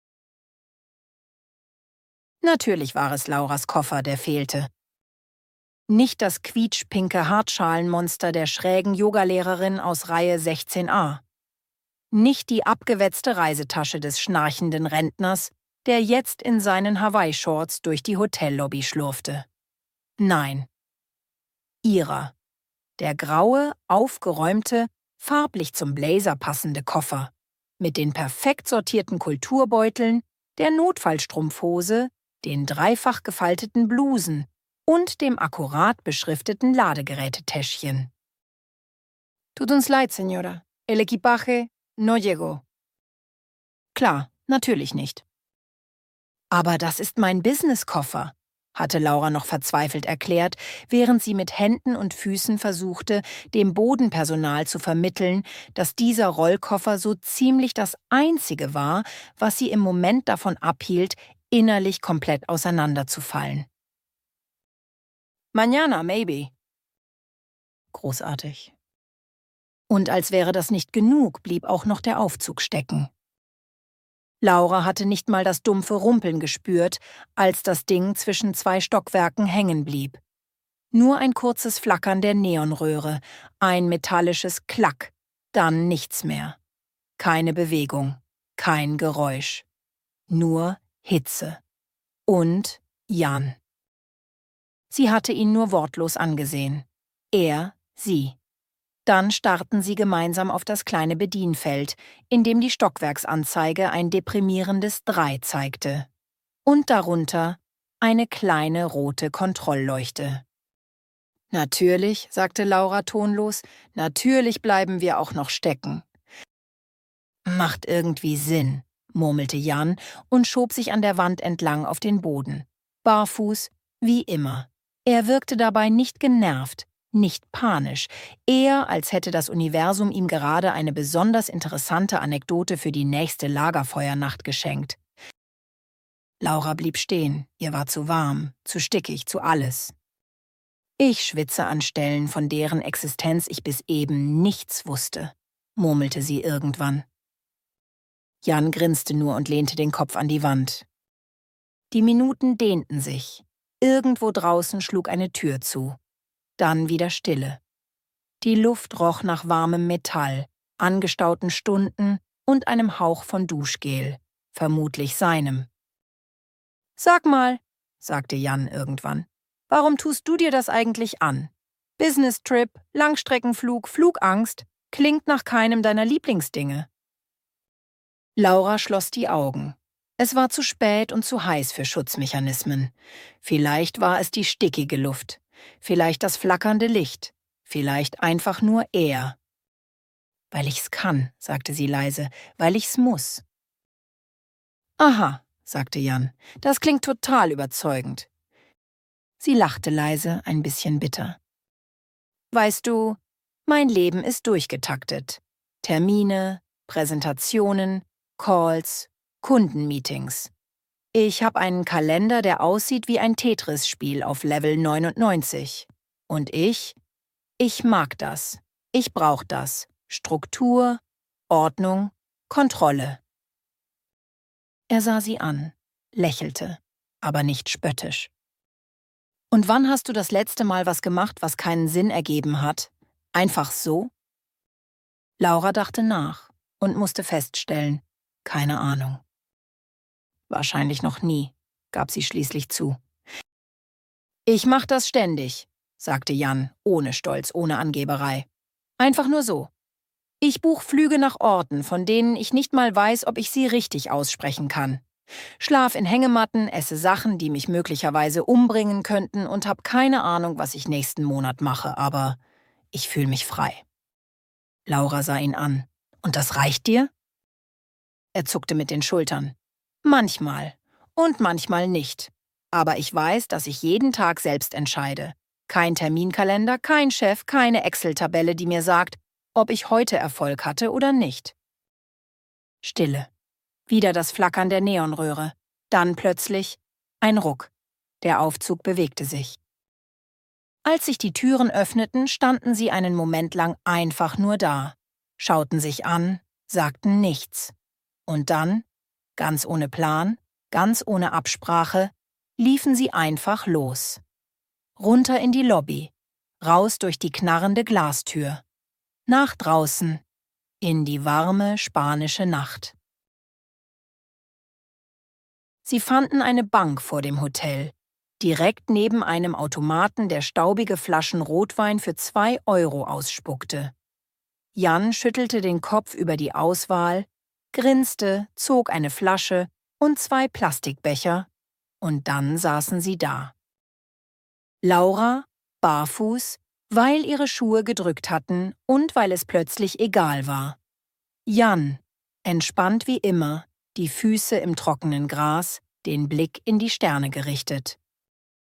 A: Natürlich war es Lauras Koffer, der fehlte. Nicht das quietschpinke Hartschalenmonster der schrägen Yogalehrerin aus Reihe sechzehn a. Nicht die abgewetzte Reisetasche des schnarchenden Rentners, der jetzt in seinen Hawaii-Shorts durch die Hotellobby schlurfte. Nein. Ihrer. Der graue, aufgeräumte, farblich zum Blazer passende Koffer, mit den perfekt sortierten Kulturbeuteln, der Notfallstrumpfhose, den dreifach gefalteten Blusen und dem akkurat beschrifteten Ladegerätetäschchen. Tut uns leid, Señora. El equipaje no llegó. Klar, natürlich nicht. Aber das ist mein Businesskoffer. hatte Laura noch verzweifelt erklärt, während sie mit Händen und Füßen versuchte, dem Bodenpersonal zu vermitteln, dass dieser Rollkoffer so ziemlich das Einzige war, was sie im Moment davon abhielt, innerlich komplett auseinanderzufallen. Mañana, maybe. Großartig. Und als wäre das nicht genug, blieb auch noch der Aufzug stecken. Laura hatte nicht mal das dumpfe Rumpeln gespürt, als das Ding zwischen zwei Stockwerken hängen blieb. Nur ein kurzes Flackern der Neonröhre, ein metallisches Klack, dann nichts mehr. Keine Bewegung, kein Geräusch. Nur Hitze. Und Jan. Sie hatte ihn nur wortlos angesehen. Er, sie. Dann starrten sie gemeinsam auf das kleine Bedienfeld, in dem die Stockwerksanzeige ein deprimierendes drei zeigte. Und darunter eine kleine rote Kontrollleuchte. »Natürlich«, sagte Laura tonlos, »natürlich bleiben wir auch noch stecken.« »Macht irgendwie Sinn«, murmelte Jan und schob sich an der Wand entlang auf den Boden. Barfuß, wie immer. Er wirkte dabei nicht genervt, nicht panisch, eher als hätte das Universum ihm gerade eine besonders interessante Anekdote für die nächste Lagerfeuernacht geschenkt. Laura blieb stehen, ihr war zu warm, zu stickig, zu alles. »Ich schwitze an Stellen, von deren Existenz ich bis eben nichts wusste«, murmelte sie irgendwann. Jan grinste nur und lehnte den Kopf an die Wand. Die Minuten dehnten sich. Irgendwo draußen schlug eine Tür zu. Dann wieder Stille. Die Luft roch nach warmem Metall, angestauten Stunden und einem Hauch von Duschgel, vermutlich seinem. »Sag mal«, sagte Jan irgendwann, »warum tust du dir das eigentlich an? Business-Trip, Langstreckenflug, Flugangst, klingt nach keinem deiner Lieblingsdinge.« Laura schloss die Augen. Es war zu spät und zu heiß für Schutzmechanismen. Vielleicht war es die stickige Luft. Vielleicht das flackernde Licht, vielleicht einfach nur er. »Weil ich's kann«, sagte sie leise, »weil ich's muss.« »Aha«, sagte Jan, »das klingt total überzeugend.« Sie lachte leise, ein bisschen bitter. »Weißt du, mein Leben ist durchgetaktet. Termine, Präsentationen, Calls, Kundenmeetings. Ich habe einen Kalender, der aussieht wie ein Tetris-Spiel auf Level neunundneunzig. Und ich? Ich mag das. Ich brauche das. Struktur, Ordnung, Kontrolle.« Er sah sie an, lächelte, aber nicht spöttisch. »Und wann hast du das letzte Mal was gemacht, was keinen Sinn ergeben hat? Einfach so?« Laura dachte nach und musste feststellen, keine Ahnung. »Wahrscheinlich noch nie«, gab sie schließlich zu. »Ich mach das ständig«, sagte Jan, ohne Stolz, ohne Angeberei. »Einfach nur so. Ich buche Flüge nach Orten, von denen ich nicht mal weiß, ob ich sie richtig aussprechen kann. Schlaf in Hängematten, esse Sachen, die mich möglicherweise umbringen könnten und hab keine Ahnung, was ich nächsten Monat mache, aber ich fühle mich frei.« Laura sah ihn an. »Und das reicht dir?« Er zuckte mit den Schultern. »Manchmal. Und manchmal nicht. Aber ich weiß, dass ich jeden Tag selbst entscheide. Kein Terminkalender, kein Chef, keine Excel-Tabelle, die mir sagt, ob ich heute Erfolg hatte oder nicht.« Stille. Wieder das Flackern der Neonröhre. Dann plötzlich ein Ruck. Der Aufzug bewegte sich. Als sich die Türen öffneten, standen sie einen Moment lang einfach nur da, schauten sich an, sagten nichts. Und dann, ganz ohne Plan, ganz ohne Absprache, liefen sie einfach los. Runter in die Lobby, raus durch die knarrende Glastür, nach draußen, in die warme spanische Nacht. Sie fanden eine Bank vor dem Hotel, direkt neben einem Automaten, der staubige Flaschen Rotwein für zwei Euro ausspuckte. Jan schüttelte den Kopf über die Auswahl, grinste, zog eine Flasche und zwei Plastikbecher, und dann saßen sie da. Laura, barfuß, weil ihre Schuhe gedrückt hatten und weil es plötzlich egal war. Jan, entspannt wie immer, die Füße im trockenen Gras, den Blick in die Sterne gerichtet.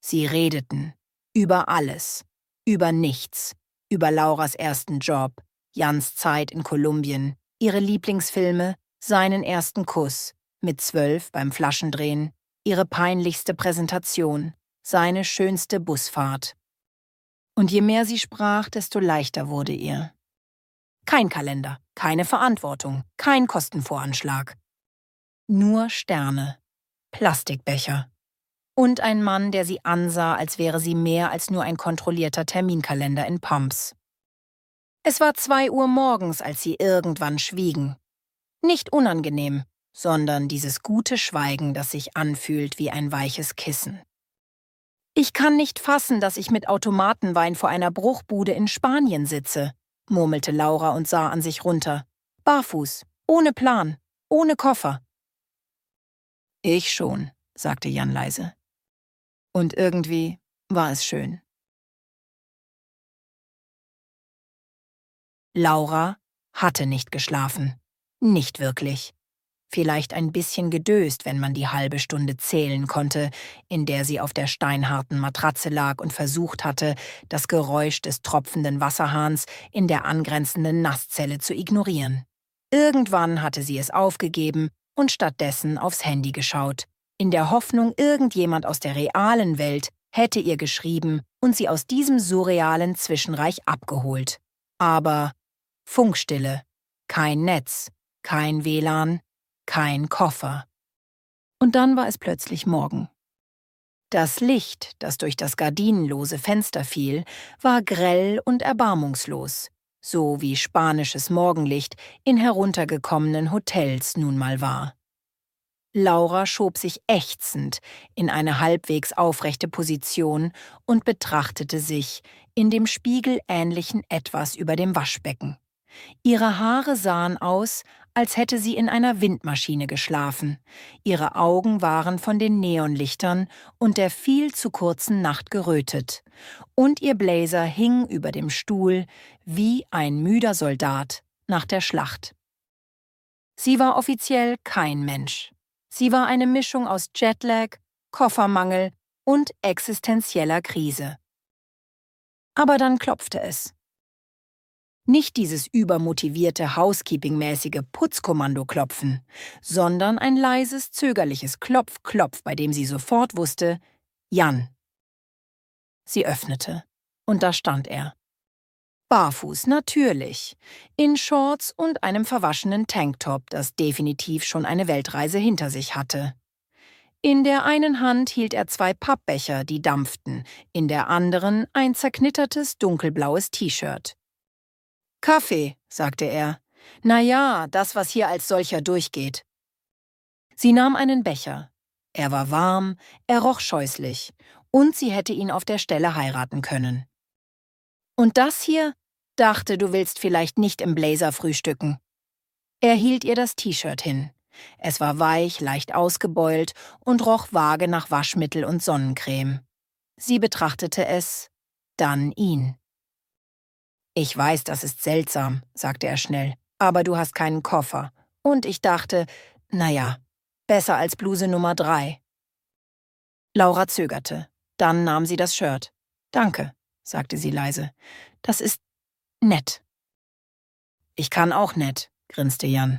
A: Sie redeten. Über alles. Über nichts. Über Lauras ersten Job, Jans Zeit in Kolumbien, ihre Lieblingsfilme, seinen ersten Kuss, mit zwölf beim Flaschendrehen, ihre peinlichste Präsentation, seine schönste Busfahrt. Und je mehr sie sprach, desto leichter wurde ihr. Kein Kalender, keine Verantwortung, kein Kostenvoranschlag. Nur Sterne, Plastikbecher. Und ein Mann, der sie ansah, als wäre sie mehr als nur ein kontrollierter Terminkalender in Pumps. Es war zwei Uhr morgens, als sie irgendwann schwiegen. Nicht unangenehm, sondern dieses gute Schweigen, das sich anfühlt wie ein weiches Kissen. »Ich kann nicht fassen, dass ich mit Automatenwein vor einer Bruchbude in Spanien sitze«, murmelte Laura und sah an sich runter. Barfuß, ohne Plan, ohne Koffer. »Ich schon«, sagte Jan leise. Und irgendwie war es schön. Laura hatte nicht geschlafen. Nicht wirklich. Vielleicht ein bisschen gedöst, wenn man die halbe Stunde zählen konnte, in der sie auf der steinharten Matratze lag und versucht hatte, das Geräusch des tropfenden Wasserhahns in der angrenzenden Nasszelle zu ignorieren. Irgendwann hatte sie es aufgegeben und stattdessen aufs Handy geschaut, in der Hoffnung, irgendjemand aus der realen Welt hätte ihr geschrieben und sie aus diesem surrealen Zwischenreich abgeholt. Aber Funkstille, kein Netz, kein W L A N, kein Koffer. Und dann war es plötzlich Morgen. Das Licht, das durch das gardinenlose Fenster fiel, war grell und erbarmungslos, so wie spanisches Morgenlicht in heruntergekommenen Hotels nun mal war. Laura schob sich ächzend in eine halbwegs aufrechte Position und betrachtete sich in dem spiegelähnlichen Etwas über dem Waschbecken. Ihre Haare sahen aus, als hätte sie in einer Windmaschine geschlafen. Ihre Augen waren von den Neonlichtern und der viel zu kurzen Nacht gerötet. Und ihr Blazer hing über dem Stuhl wie ein müder Soldat nach der Schlacht. Sie war offiziell kein Mensch. Sie war eine Mischung aus Jetlag, Koffermangel und existenzieller Krise. Aber dann klopfte es. Nicht dieses übermotivierte, housekeeping-mäßige Putzkommando-Klopfen, sondern ein leises, zögerliches Klopf-Klopf, bei dem sie sofort wusste, Jan. Sie öffnete, und da stand er. Barfuß, natürlich, in Shorts und einem verwaschenen Tanktop, das definitiv schon eine Weltreise hinter sich hatte. In der einen Hand hielt er zwei Pappbecher, die dampften, in der anderen ein zerknittertes, dunkelblaues T-Shirt. »Kaffee«, sagte er. »Na ja, das, was hier als solcher durchgeht.« Sie nahm einen Becher. Er war warm, er roch scheußlich, und sie hätte ihn auf der Stelle heiraten können. »Und das hier? Dachte, du willst vielleicht nicht im Blazer frühstücken.« Er hielt ihr das T-Shirt hin. Es war weich, leicht ausgebeult und roch vage nach Waschmittel und Sonnencreme. Sie betrachtete es, dann ihn. »Ich weiß, das ist seltsam«, sagte er schnell, »aber du hast keinen Koffer. Und ich dachte, naja, besser als Bluse Nummer drei.« Laura zögerte. Dann nahm sie das Shirt. »Danke«, sagte sie leise. »Das ist nett.« »Ich kann auch nett«, grinste Jan.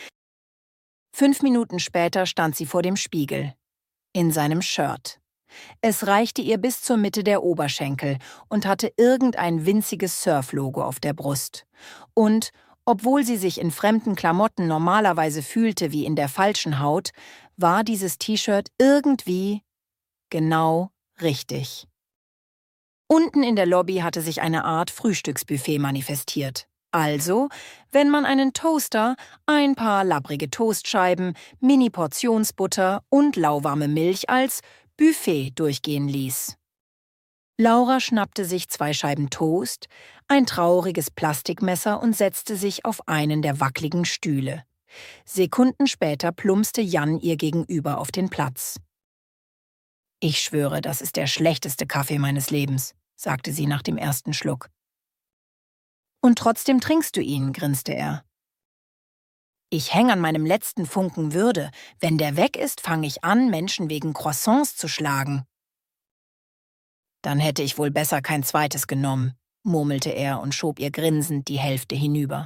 A: Fünf Minuten später stand sie vor dem Spiegel. In seinem Shirt. Es reichte ihr bis zur Mitte der Oberschenkel und hatte irgendein winziges Surf-Logo auf der Brust. Und, obwohl sie sich in fremden Klamotten normalerweise fühlte wie in der falschen Haut, war dieses T-Shirt irgendwie genau richtig. Unten in der Lobby hatte sich eine Art Frühstücksbuffet manifestiert. Also, wenn man einen Toaster, ein paar labbrige Toastscheiben, Mini-Portionsbutter und lauwarme Milch als Buffet durchgehen ließ. Laura schnappte sich zwei Scheiben Toast, ein trauriges Plastikmesser und setzte sich auf einen der wackligen Stühle. Sekunden später plumpste Jan ihr gegenüber auf den Platz. »Ich schwöre, das ist der schlechteste Kaffee meines Lebens«, sagte sie nach dem ersten Schluck. »Und trotzdem trinkst du ihn«, grinste er. »Ich hänge an meinem letzten Funken Würde. Wenn der weg ist, fange ich an, Menschen wegen Croissants zu schlagen.« Dann hätte ich wohl besser kein zweites genommen, murmelte er und schob ihr grinsend die Hälfte hinüber.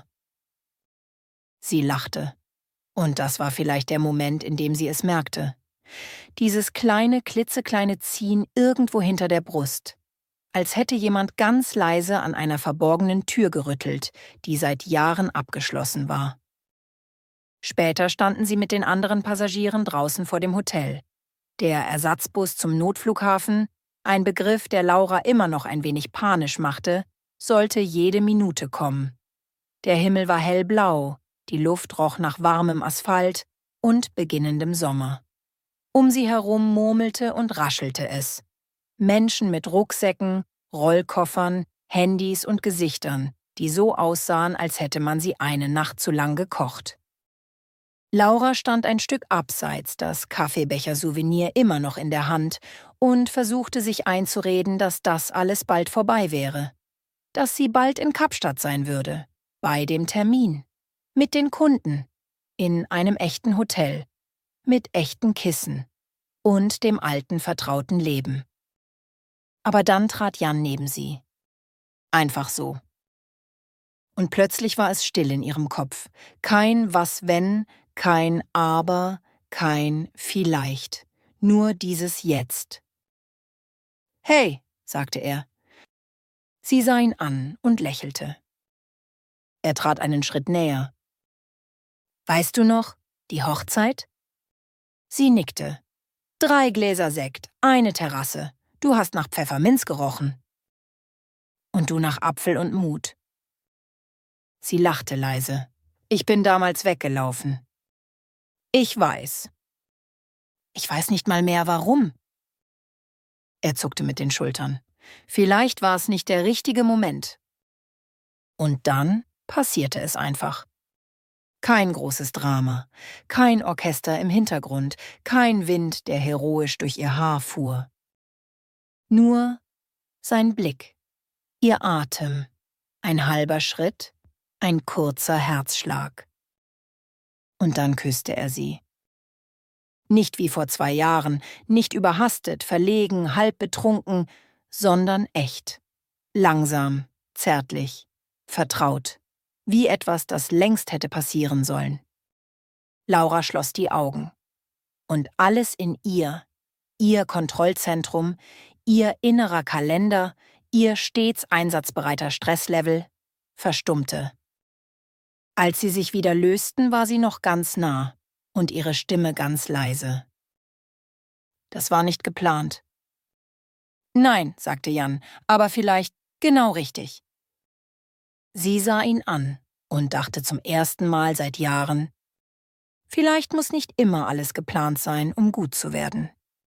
A: Sie lachte. Und das war vielleicht der Moment, in dem sie es merkte. Dieses kleine, klitzekleine Ziehen irgendwo hinter der Brust. Als hätte jemand ganz leise an einer verborgenen Tür gerüttelt, die seit Jahren abgeschlossen war. Später standen sie mit den anderen Passagieren draußen vor dem Hotel. Der Ersatzbus zum Notflughafen, ein Begriff, der Laura immer noch ein wenig panisch machte, sollte jede Minute kommen. Der Himmel war hellblau, die Luft roch nach warmem Asphalt und beginnendem Sommer. Um sie herum murmelte und raschelte es. Menschen mit Rucksäcken, Rollkoffern, Handys und Gesichtern, die so aussahen, als hätte man sie eine Nacht zu lang gekocht. Laura stand ein Stück abseits, das Kaffeebecher-Souvenir immer noch in der Hand, und versuchte sich einzureden, dass das alles bald vorbei wäre. Dass sie bald in Kapstadt sein würde, bei dem Termin, mit den Kunden, in einem echten Hotel, mit echten Kissen und dem alten, vertrauten Leben. Aber dann trat Jan neben sie. Einfach so. Und plötzlich war es still in ihrem Kopf. Kein Was wenn, kein Aber, kein Vielleicht. Nur dieses Jetzt. »Hey«, sagte er. Sie sah ihn an und lächelte. Er trat einen Schritt näher. »Weißt du noch, die Hochzeit?« Sie nickte. »Drei Gläser Sekt, eine Terrasse. Du hast nach Pfefferminz gerochen.« »Und du nach Apfel und Mut.« Sie lachte leise. »Ich bin damals weggelaufen.« »Ich weiß.« »Ich weiß nicht mal mehr, warum.« Er zuckte mit den Schultern. »Vielleicht war es nicht der richtige Moment.« Und dann passierte es einfach. Kein großes Drama, kein Orchester im Hintergrund, kein Wind, der heroisch durch ihr Haar fuhr. Nur sein Blick, ihr Atem, ein halber Schritt, ein kurzer Herzschlag. Und dann küsste er sie. Nicht wie vor zwei Jahren, nicht überhastet, verlegen, halb betrunken, sondern echt. Langsam, zärtlich, vertraut. Wie etwas, das längst hätte passieren sollen. Laura schloss die Augen. Und alles in ihr, ihr Kontrollzentrum, ihr innerer Kalender, ihr stets einsatzbereiter Stresslevel, verstummte. Als sie sich wieder lösten, war sie noch ganz nah und ihre Stimme ganz leise. Das war nicht geplant. »Nein«, sagte Jan, »aber vielleicht genau richtig.« Sie sah ihn an und dachte zum ersten Mal seit Jahren, vielleicht muss nicht immer alles geplant sein, um gut zu werden.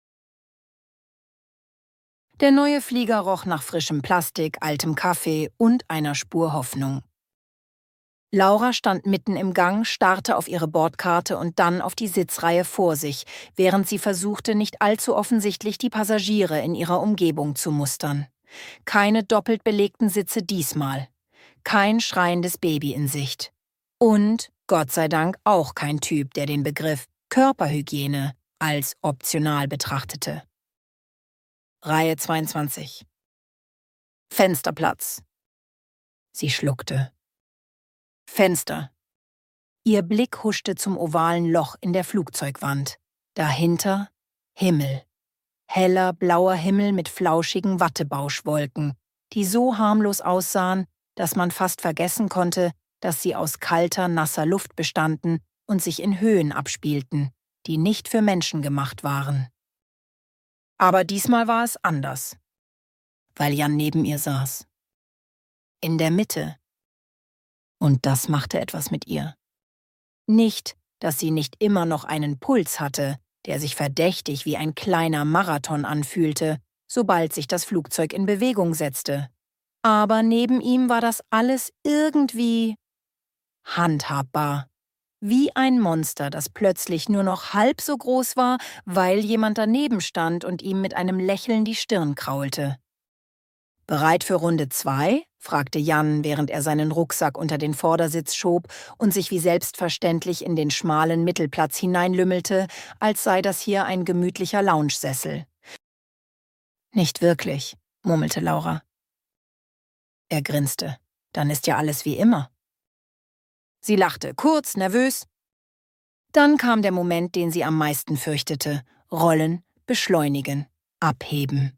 A: Der neue Flieger roch nach frischem Plastik, altem Kaffee und einer Spur Hoffnung. Laura stand mitten im Gang, starrte auf ihre Bordkarte und dann auf die Sitzreihe vor sich, während sie versuchte, nicht allzu offensichtlich die Passagiere in ihrer Umgebung zu mustern. Keine doppelt belegten Sitze diesmal. Kein schreiendes Baby in Sicht. Und, Gott sei Dank, auch kein Typ, der den Begriff Körperhygiene als optional betrachtete. Reihe zweiundzwanzig. Fensterplatz. Sie schluckte. Fenster. Ihr Blick huschte zum ovalen Loch in der Flugzeugwand. Dahinter Himmel. Heller, blauer Himmel mit flauschigen Wattebauschwolken, die so harmlos aussahen, dass man fast vergessen konnte, dass sie aus kalter, nasser Luft bestanden und sich in Höhen abspielten, die nicht für Menschen gemacht waren. Aber diesmal war es anders, weil Jan neben ihr saß. In der Mitte. Und das machte etwas mit ihr. Nicht, dass sie nicht immer noch einen Puls hatte, der sich verdächtig wie ein kleiner Marathon anfühlte, sobald sich das Flugzeug in Bewegung setzte. Aber neben ihm war das alles irgendwie handhabbar. Wie ein Monster, das plötzlich nur noch halb so groß war, weil jemand daneben stand und ihm mit einem Lächeln die Stirn kraulte. »Bereit für Runde zwei?« fragte Jan, während er seinen Rucksack unter den Vordersitz schob und sich wie selbstverständlich in den schmalen Mittelplatz hineinlümmelte, als sei das hier ein gemütlicher Loungesessel. »Nicht wirklich«, murmelte Laura. Er grinste. Dann ist ja alles wie immer. Sie lachte, kurz, nervös. Dann kam der Moment, den sie am meisten fürchtete. Rollen, beschleunigen, abheben.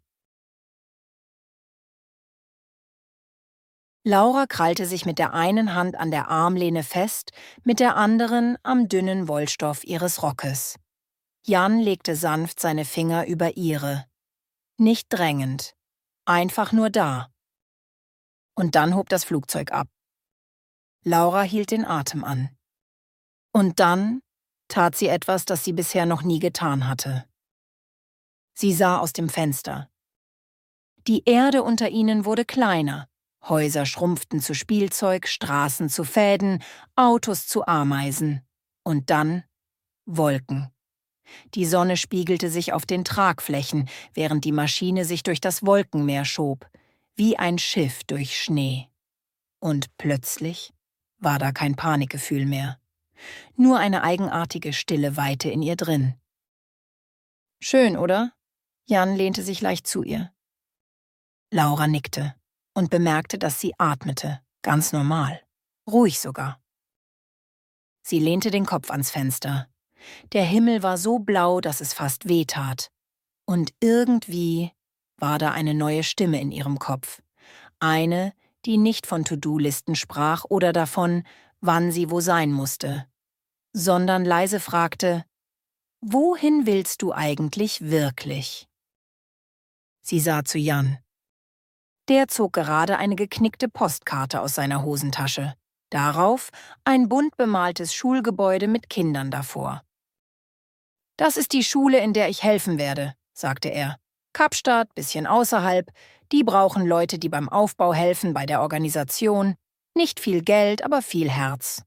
A: Laura krallte sich mit der einen Hand an der Armlehne fest, mit der anderen am dünnen Wollstoff ihres Rockes. Jan legte sanft seine Finger über ihre. Nicht drängend, einfach nur da. Und dann hob das Flugzeug ab. Laura hielt den Atem an. Und dann tat sie etwas, das sie bisher noch nie getan hatte. Sie sah aus dem Fenster. Die Erde unter ihnen wurde kleiner. Häuser schrumpften zu Spielzeug, Straßen zu Fäden, Autos zu Ameisen. Und dann Wolken. Die Sonne spiegelte sich auf den Tragflächen, während die Maschine sich durch das Wolkenmeer schob, wie ein Schiff durch Schnee. Und plötzlich war da kein Panikgefühl mehr. Nur eine eigenartige stille Weite in ihr drin. Schön, oder? Jan lehnte sich leicht zu ihr. Laura nickte und bemerkte, dass sie atmete, ganz normal, ruhig sogar. Sie lehnte den Kopf ans Fenster. Der Himmel war so blau, dass es fast wehtat. Und irgendwie war da eine neue Stimme in ihrem Kopf. Eine, die nicht von To-Do-Listen sprach oder davon, wann sie wo sein musste, sondern leise fragte, »Wohin willst du eigentlich wirklich?« Sie sah zu Jan. Der zog gerade eine geknickte Postkarte aus seiner Hosentasche. Darauf ein bunt bemaltes Schulgebäude mit Kindern davor. »Das ist die Schule, in der ich helfen werde«, sagte er. »Kapstadt, bisschen außerhalb. Die brauchen Leute, die beim Aufbau helfen, bei der Organisation. Nicht viel Geld, aber viel Herz.«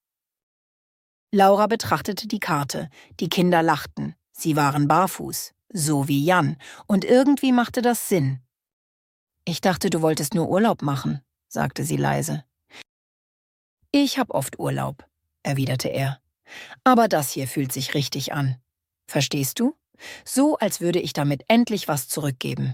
A: Laura betrachtete die Karte. Die Kinder lachten. Sie waren barfuß, so wie Jan. Und irgendwie machte das Sinn. »Ich dachte, du wolltest nur Urlaub machen«, sagte sie leise. »Ich hab oft Urlaub«, erwiderte er. »Aber das hier fühlt sich richtig an. Verstehst du? So, als würde ich damit endlich was zurückgeben.«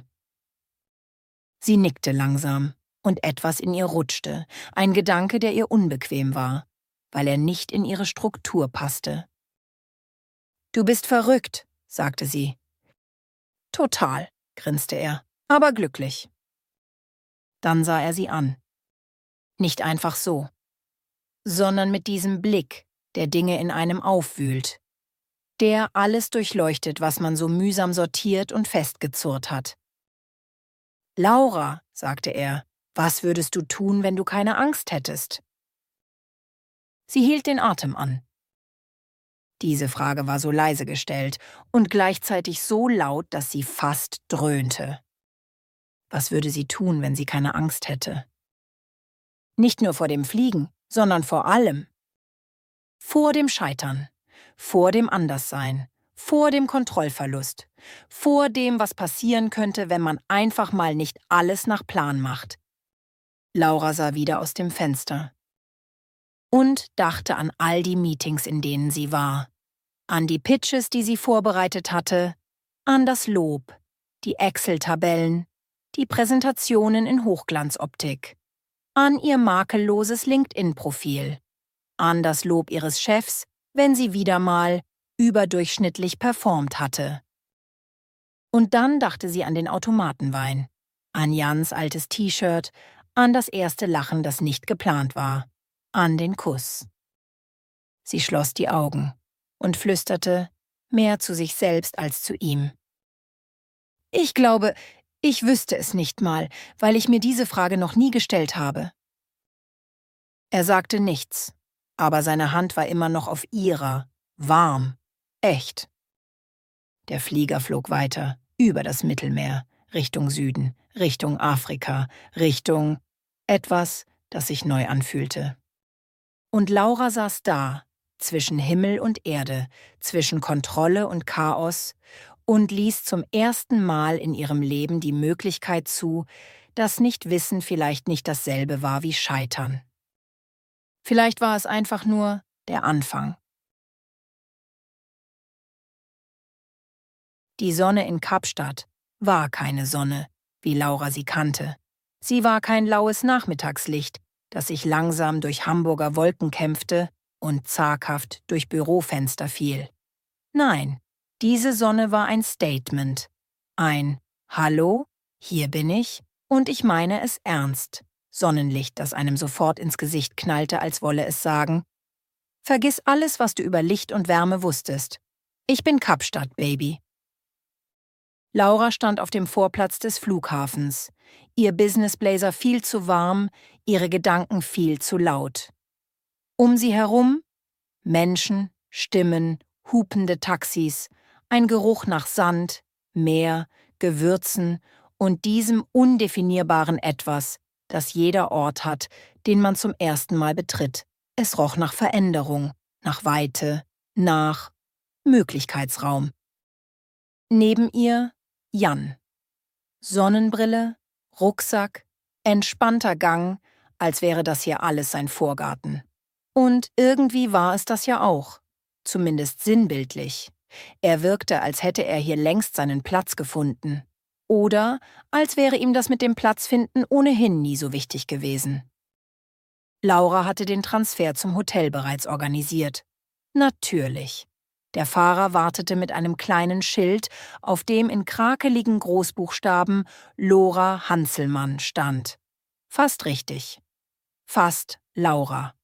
A: Sie nickte langsam, und etwas in ihr rutschte, ein Gedanke, der ihr unbequem war, weil er nicht in ihre Struktur passte. »Du bist verrückt«, sagte sie. »Total«, grinste er, »aber glücklich.« Dann sah er sie an. Nicht einfach so, sondern mit diesem Blick, der Dinge in einem aufwühlt, der alles durchleuchtet, was man so mühsam sortiert und festgezurrt hat. »Laura«, sagte er, »was würdest du tun, wenn du keine Angst hättest?« Sie hielt den Atem an. Diese Frage war so leise gestellt und gleichzeitig so laut, dass sie fast dröhnte. Was würde sie tun, wenn sie keine Angst hätte? Nicht nur vor dem Fliegen, sondern vor allem. Vor dem Scheitern, vor dem Anderssein, vor dem Kontrollverlust, vor dem, was passieren könnte, wenn man einfach mal nicht alles nach Plan macht. Laura sah wieder aus dem Fenster und dachte an all die Meetings, in denen sie war, an die Pitches, die sie vorbereitet hatte, an das Lob, die Excel-Tabellen, die Präsentationen in Hochglanzoptik, an ihr makelloses LinkedIn-Profil, an das Lob ihres Chefs, wenn sie wieder mal überdurchschnittlich performt hatte. Und dann dachte sie an den Automatenwein, an Jans altes T-Shirt, an das erste Lachen, das nicht geplant war, an den Kuss. Sie schloss die Augen und flüsterte, mehr zu sich selbst als zu ihm. »Ich glaube, ich wüsste es nicht mal, weil ich mir diese Frage noch nie gestellt habe.« Er sagte nichts, aber seine Hand war immer noch auf ihrer, warm, echt. Der Flieger flog weiter, über das Mittelmeer, Richtung Süden, Richtung Afrika, Richtung etwas, das sich neu anfühlte. Und Laura saß da, zwischen Himmel und Erde, zwischen Kontrolle und Chaos, und ließ zum ersten Mal in ihrem Leben die Möglichkeit zu, dass Nichtwissen vielleicht nicht dasselbe war wie Scheitern. Vielleicht war es einfach nur der Anfang. Die Sonne in Kapstadt war keine Sonne, wie Laura sie kannte. Sie war kein laues Nachmittagslicht, das sich langsam durch Hamburger Wolken kämpfte und zaghaft durch Bürofenster fiel. Nein, diese Sonne war ein Statement. Ein »Hallo, hier bin ich und ich meine es ernst« Sonnenlicht, das einem sofort ins Gesicht knallte, als wolle es sagen: »Vergiss alles, was du über Licht und Wärme wusstest. Ich bin Kapstadt, Baby.« Laura stand auf dem Vorplatz des Flughafens. Ihr Businessblazer viel zu warm, ihre Gedanken viel zu laut. Um sie herum Menschen, Stimmen, hupende Taxis, ein Geruch nach Sand, Meer, Gewürzen und diesem undefinierbaren Etwas, das jeder Ort hat, den man zum ersten Mal betritt. Es roch nach Veränderung, nach Weite, nach Möglichkeitsraum. Neben ihr Jan. Sonnenbrille, Rucksack, entspannter Gang, als wäre das hier alles sein Vorgarten. Und irgendwie war es das ja auch, zumindest sinnbildlich. Er wirkte, als hätte er hier längst seinen Platz gefunden. Oder als wäre ihm das mit dem Platzfinden ohnehin nie so wichtig gewesen. Laura hatte den Transfer zum Hotel bereits organisiert. Natürlich. Der Fahrer wartete mit einem kleinen Schild, auf dem in krakeligen Großbuchstaben Lora Hanselmann stand. Fast richtig. Fast Laura.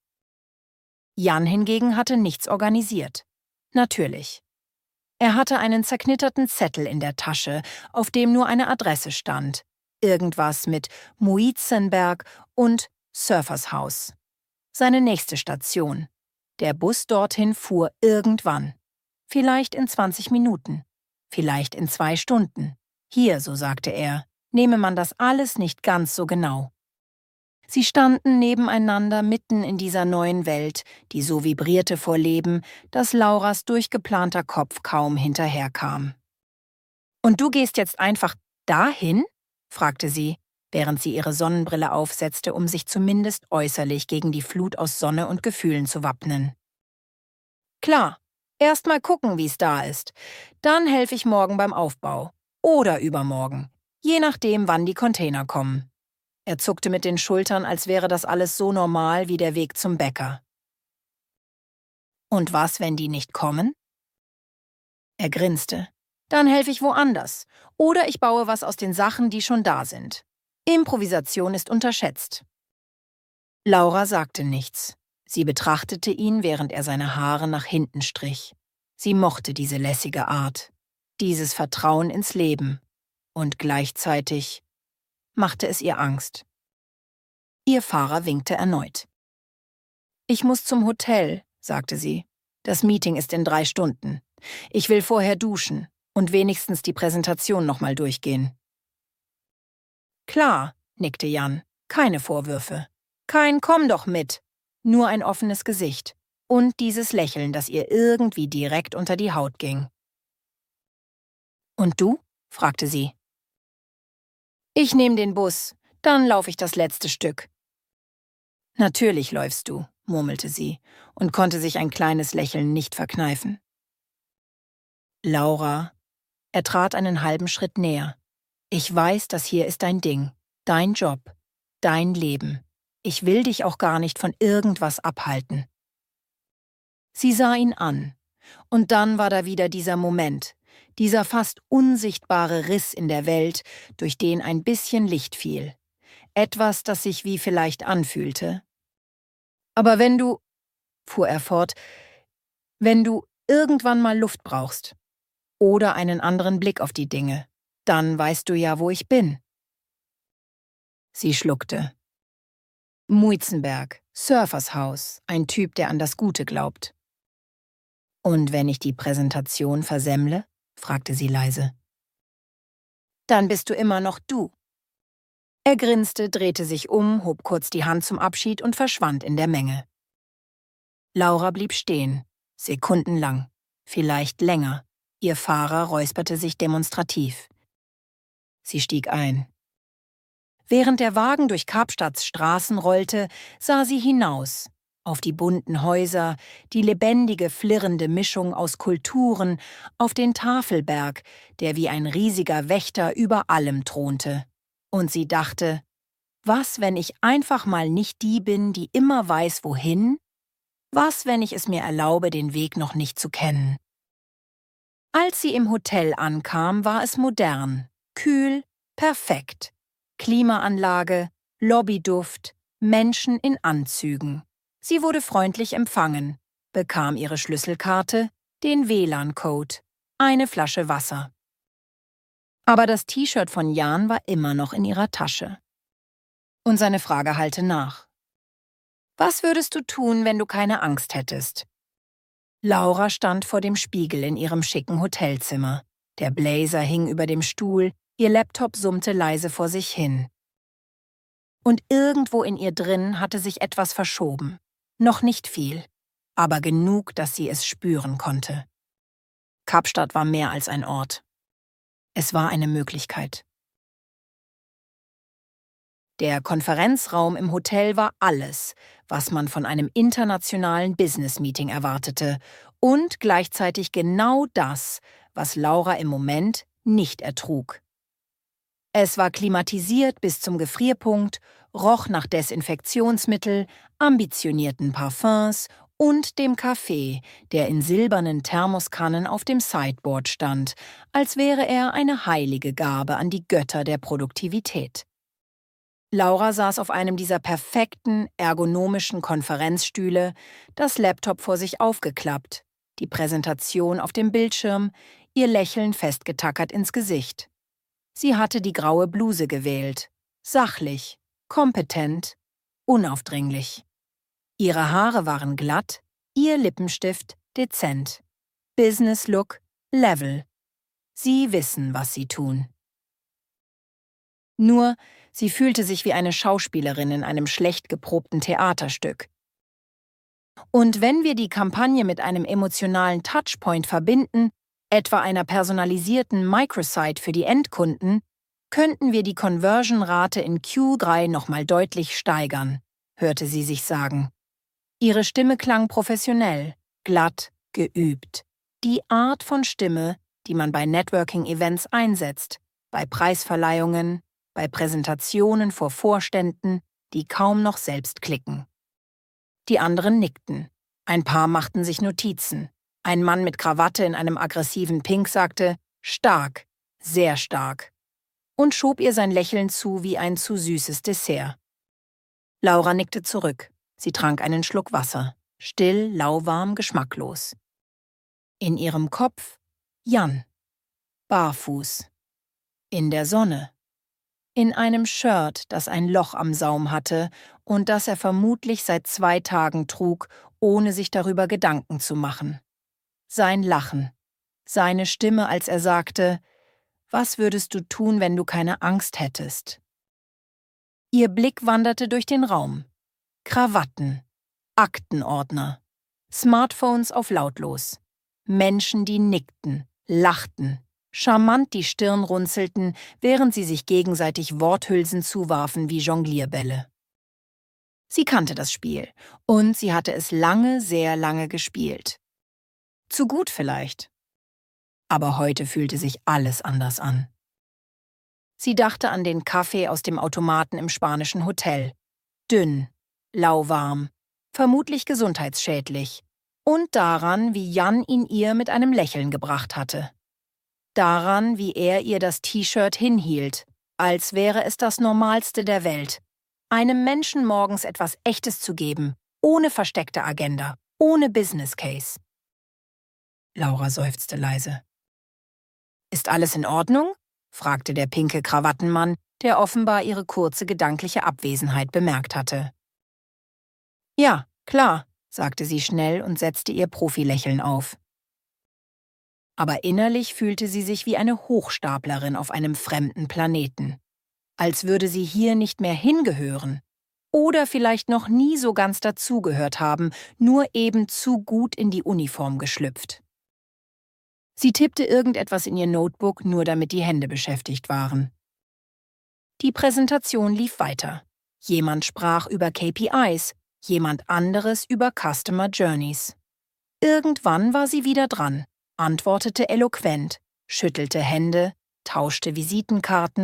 A: Jan hingegen hatte nichts organisiert. Natürlich. Er hatte einen zerknitterten Zettel in der Tasche, auf dem nur eine Adresse stand. Irgendwas mit Muizenberg und Surfershaus. Seine nächste Station. Der Bus dorthin fuhr irgendwann. Vielleicht in zwanzig Minuten. Vielleicht in zwei Stunden. Hier, so sagte er, nehme man das alles nicht ganz so genau. Sie standen nebeneinander mitten in dieser neuen Welt, die so vibrierte vor Leben, dass Lauras durchgeplanter Kopf kaum hinterherkam. »Und du gehst jetzt einfach dahin?« fragte sie, während sie ihre Sonnenbrille aufsetzte, um sich zumindest äußerlich gegen die Flut aus Sonne und Gefühlen zu wappnen. »Klar, erst mal gucken, wie's da ist. Dann helfe ich morgen beim Aufbau. Oder übermorgen, je nachdem, wann die Container kommen.« Er zuckte mit den Schultern, als wäre das alles so normal wie der Weg zum Bäcker. »Und was, wenn die nicht kommen?« Er grinste. »Dann helfe ich woanders. Oder ich baue was aus den Sachen, die schon da sind. Improvisation ist unterschätzt.« Laura sagte nichts. Sie betrachtete ihn, während er seine Haare nach hinten strich. Sie mochte diese lässige Art, dieses Vertrauen ins Leben. Und gleichzeitig machte es ihr Angst. Ihr Fahrer winkte erneut. »Ich muss zum Hotel«, sagte sie. »Das Meeting ist in drei Stunden. Ich will vorher duschen und wenigstens die Präsentation nochmal durchgehen.« »Klar«, nickte Jan. »Keine Vorwürfe. Kein »Komm doch mit«, nur ein offenes Gesicht und dieses Lächeln, das ihr irgendwie direkt unter die Haut ging. »Und du?« fragte sie. »Ich nehme den Bus, dann laufe ich das letzte Stück.« »Natürlich läufst du«, murmelte sie und konnte sich ein kleines Lächeln nicht verkneifen. »Laura«, er trat einen halben Schritt näher. »Ich weiß, das hier ist dein Ding, dein Job, dein Leben. Ich will dich auch gar nicht von irgendwas abhalten.« Sie sah ihn an, und dann war da wieder dieser Moment, dieser fast unsichtbare Riss in der Welt, durch den ein bisschen Licht fiel. Etwas, das sich wie vielleicht anfühlte. »Aber wenn du«, fuhr er fort, »wenn du irgendwann mal Luft brauchst oder einen anderen Blick auf die Dinge, dann weißt du ja, wo ich bin.« Sie schluckte. »Muizenberg, Surfershaus, ein Typ, der an das Gute glaubt.« »Und wenn ich die Präsentation versemmle?« fragte sie leise. »Dann bist du immer noch du.« Er grinste, drehte sich um, hob kurz die Hand zum Abschied und verschwand in der Menge. Laura blieb stehen, sekundenlang, vielleicht länger. Ihr Fahrer räusperte sich demonstrativ. Sie stieg ein. Während der Wagen durch Kapstadts Straßen rollte, sah sie hinaus, auf die bunten Häuser, die lebendige, flirrende Mischung aus Kulturen, auf den Tafelberg, der wie ein riesiger Wächter über allem thronte. Und sie dachte, was, wenn ich einfach mal nicht die bin, die immer weiß, wohin? Was, wenn ich es mir erlaube, den Weg noch nicht zu kennen? Als sie im Hotel ankam, war es modern, kühl, perfekt. Klimaanlage, Lobbyduft, Menschen in Anzügen. Sie wurde freundlich empfangen, bekam ihre Schlüsselkarte, den W L A N-Code, eine Flasche Wasser. Aber das T-Shirt von Jan war immer noch in ihrer Tasche. Und seine Frage hallte nach. Was würdest du tun, wenn du keine Angst hättest? Laura stand vor dem Spiegel in ihrem schicken Hotelzimmer. Der Blazer hing über dem Stuhl, ihr Laptop summte leise vor sich hin. Und irgendwo in ihr drin hatte sich etwas verschoben. Noch nicht viel, aber genug, dass sie es spüren konnte. Kapstadt war mehr als ein Ort. Es war eine Möglichkeit. Der Konferenzraum im Hotel war alles, was man von einem internationalen Business-Meeting erwartete und gleichzeitig genau das, was Laura im Moment nicht ertrug. Es war klimatisiert bis zum Gefrierpunkt, roch nach Desinfektionsmittel, ambitionierten Parfums und dem Kaffee, der in silbernen Thermoskannen auf dem Sideboard stand, als wäre er eine heilige Gabe an die Götter der Produktivität. Laura saß auf einem dieser perfekten, ergonomischen Konferenzstühle, das Laptop vor sich aufgeklappt, die Präsentation auf dem Bildschirm, ihr Lächeln festgetackert ins Gesicht. Sie hatte die graue Bluse gewählt, sachlich, kompetent, unaufdringlich. Ihre Haare waren glatt, ihr Lippenstift dezent. Business Look, Level. Sie wissen, was sie tun. Nur, sie fühlte sich wie eine Schauspielerin in einem schlecht geprobten Theaterstück. Und wenn wir die Kampagne mit einem emotionalen Touchpoint verbinden, etwa einer personalisierten Microsite für die Endkunden, könnten wir die Conversion-Rate in Q drei nochmal deutlich steigern, hörte sie sich sagen. Ihre Stimme klang professionell, glatt, geübt. Die Art von Stimme, die man bei Networking-Events einsetzt, bei Preisverleihungen, bei Präsentationen vor Vorständen, die kaum noch selbst klicken. Die anderen nickten. Ein paar machten sich Notizen. Ein Mann mit Krawatte in einem aggressiven Pink sagte, stark, sehr stark, und schob ihr sein Lächeln zu wie ein zu süßes Dessert. Laura nickte zurück. Sie trank einen Schluck Wasser, still, lauwarm, geschmacklos. In ihrem Kopf Jan, barfuß, in der Sonne, in einem Shirt, das ein Loch am Saum hatte und das er vermutlich seit zwei Tagen trug, ohne sich darüber Gedanken zu machen. Sein Lachen, seine Stimme, als er sagte, was würdest du tun, wenn du keine Angst hättest? Ihr Blick wanderte durch den Raum. Krawatten, Aktenordner, Smartphones auf lautlos, Menschen, die nickten, lachten, charmant die Stirn runzelten, während sie sich gegenseitig Worthülsen zuwarfen wie Jonglierbälle. Sie kannte das Spiel und sie hatte es lange, sehr lange gespielt. Zu gut vielleicht. Aber heute fühlte sich alles anders an. Sie dachte an den Kaffee aus dem Automaten im spanischen Hotel. Dünn, lauwarm, vermutlich gesundheitsschädlich. Und daran, wie Jan ihn ihr mit einem Lächeln gebracht hatte. Daran, wie er ihr das T-Shirt hinhielt, als wäre es das Normalste der Welt. Einem Menschen morgens etwas Echtes zu geben, ohne versteckte Agenda, ohne Business Case. Laura seufzte leise. »Ist alles in Ordnung?« fragte der pinke Krawattenmann, der offenbar ihre kurze gedankliche Abwesenheit bemerkt hatte. »Ja, klar«, sagte sie schnell und setzte ihr Profilächeln auf. Aber innerlich fühlte sie sich wie eine Hochstaplerin auf einem fremden Planeten. Als würde sie hier nicht mehr hingehören. Oder vielleicht noch nie so ganz dazugehört haben, nur eben zu gut in die Uniform geschlüpft. Sie tippte irgendetwas in ihr Notebook, nur damit die Hände beschäftigt waren. Die Präsentation lief weiter. Jemand sprach über K P Is, jemand anderes über Customer Journeys. Irgendwann war sie wieder dran, antwortete eloquent, schüttelte Hände, tauschte Visitenkarten,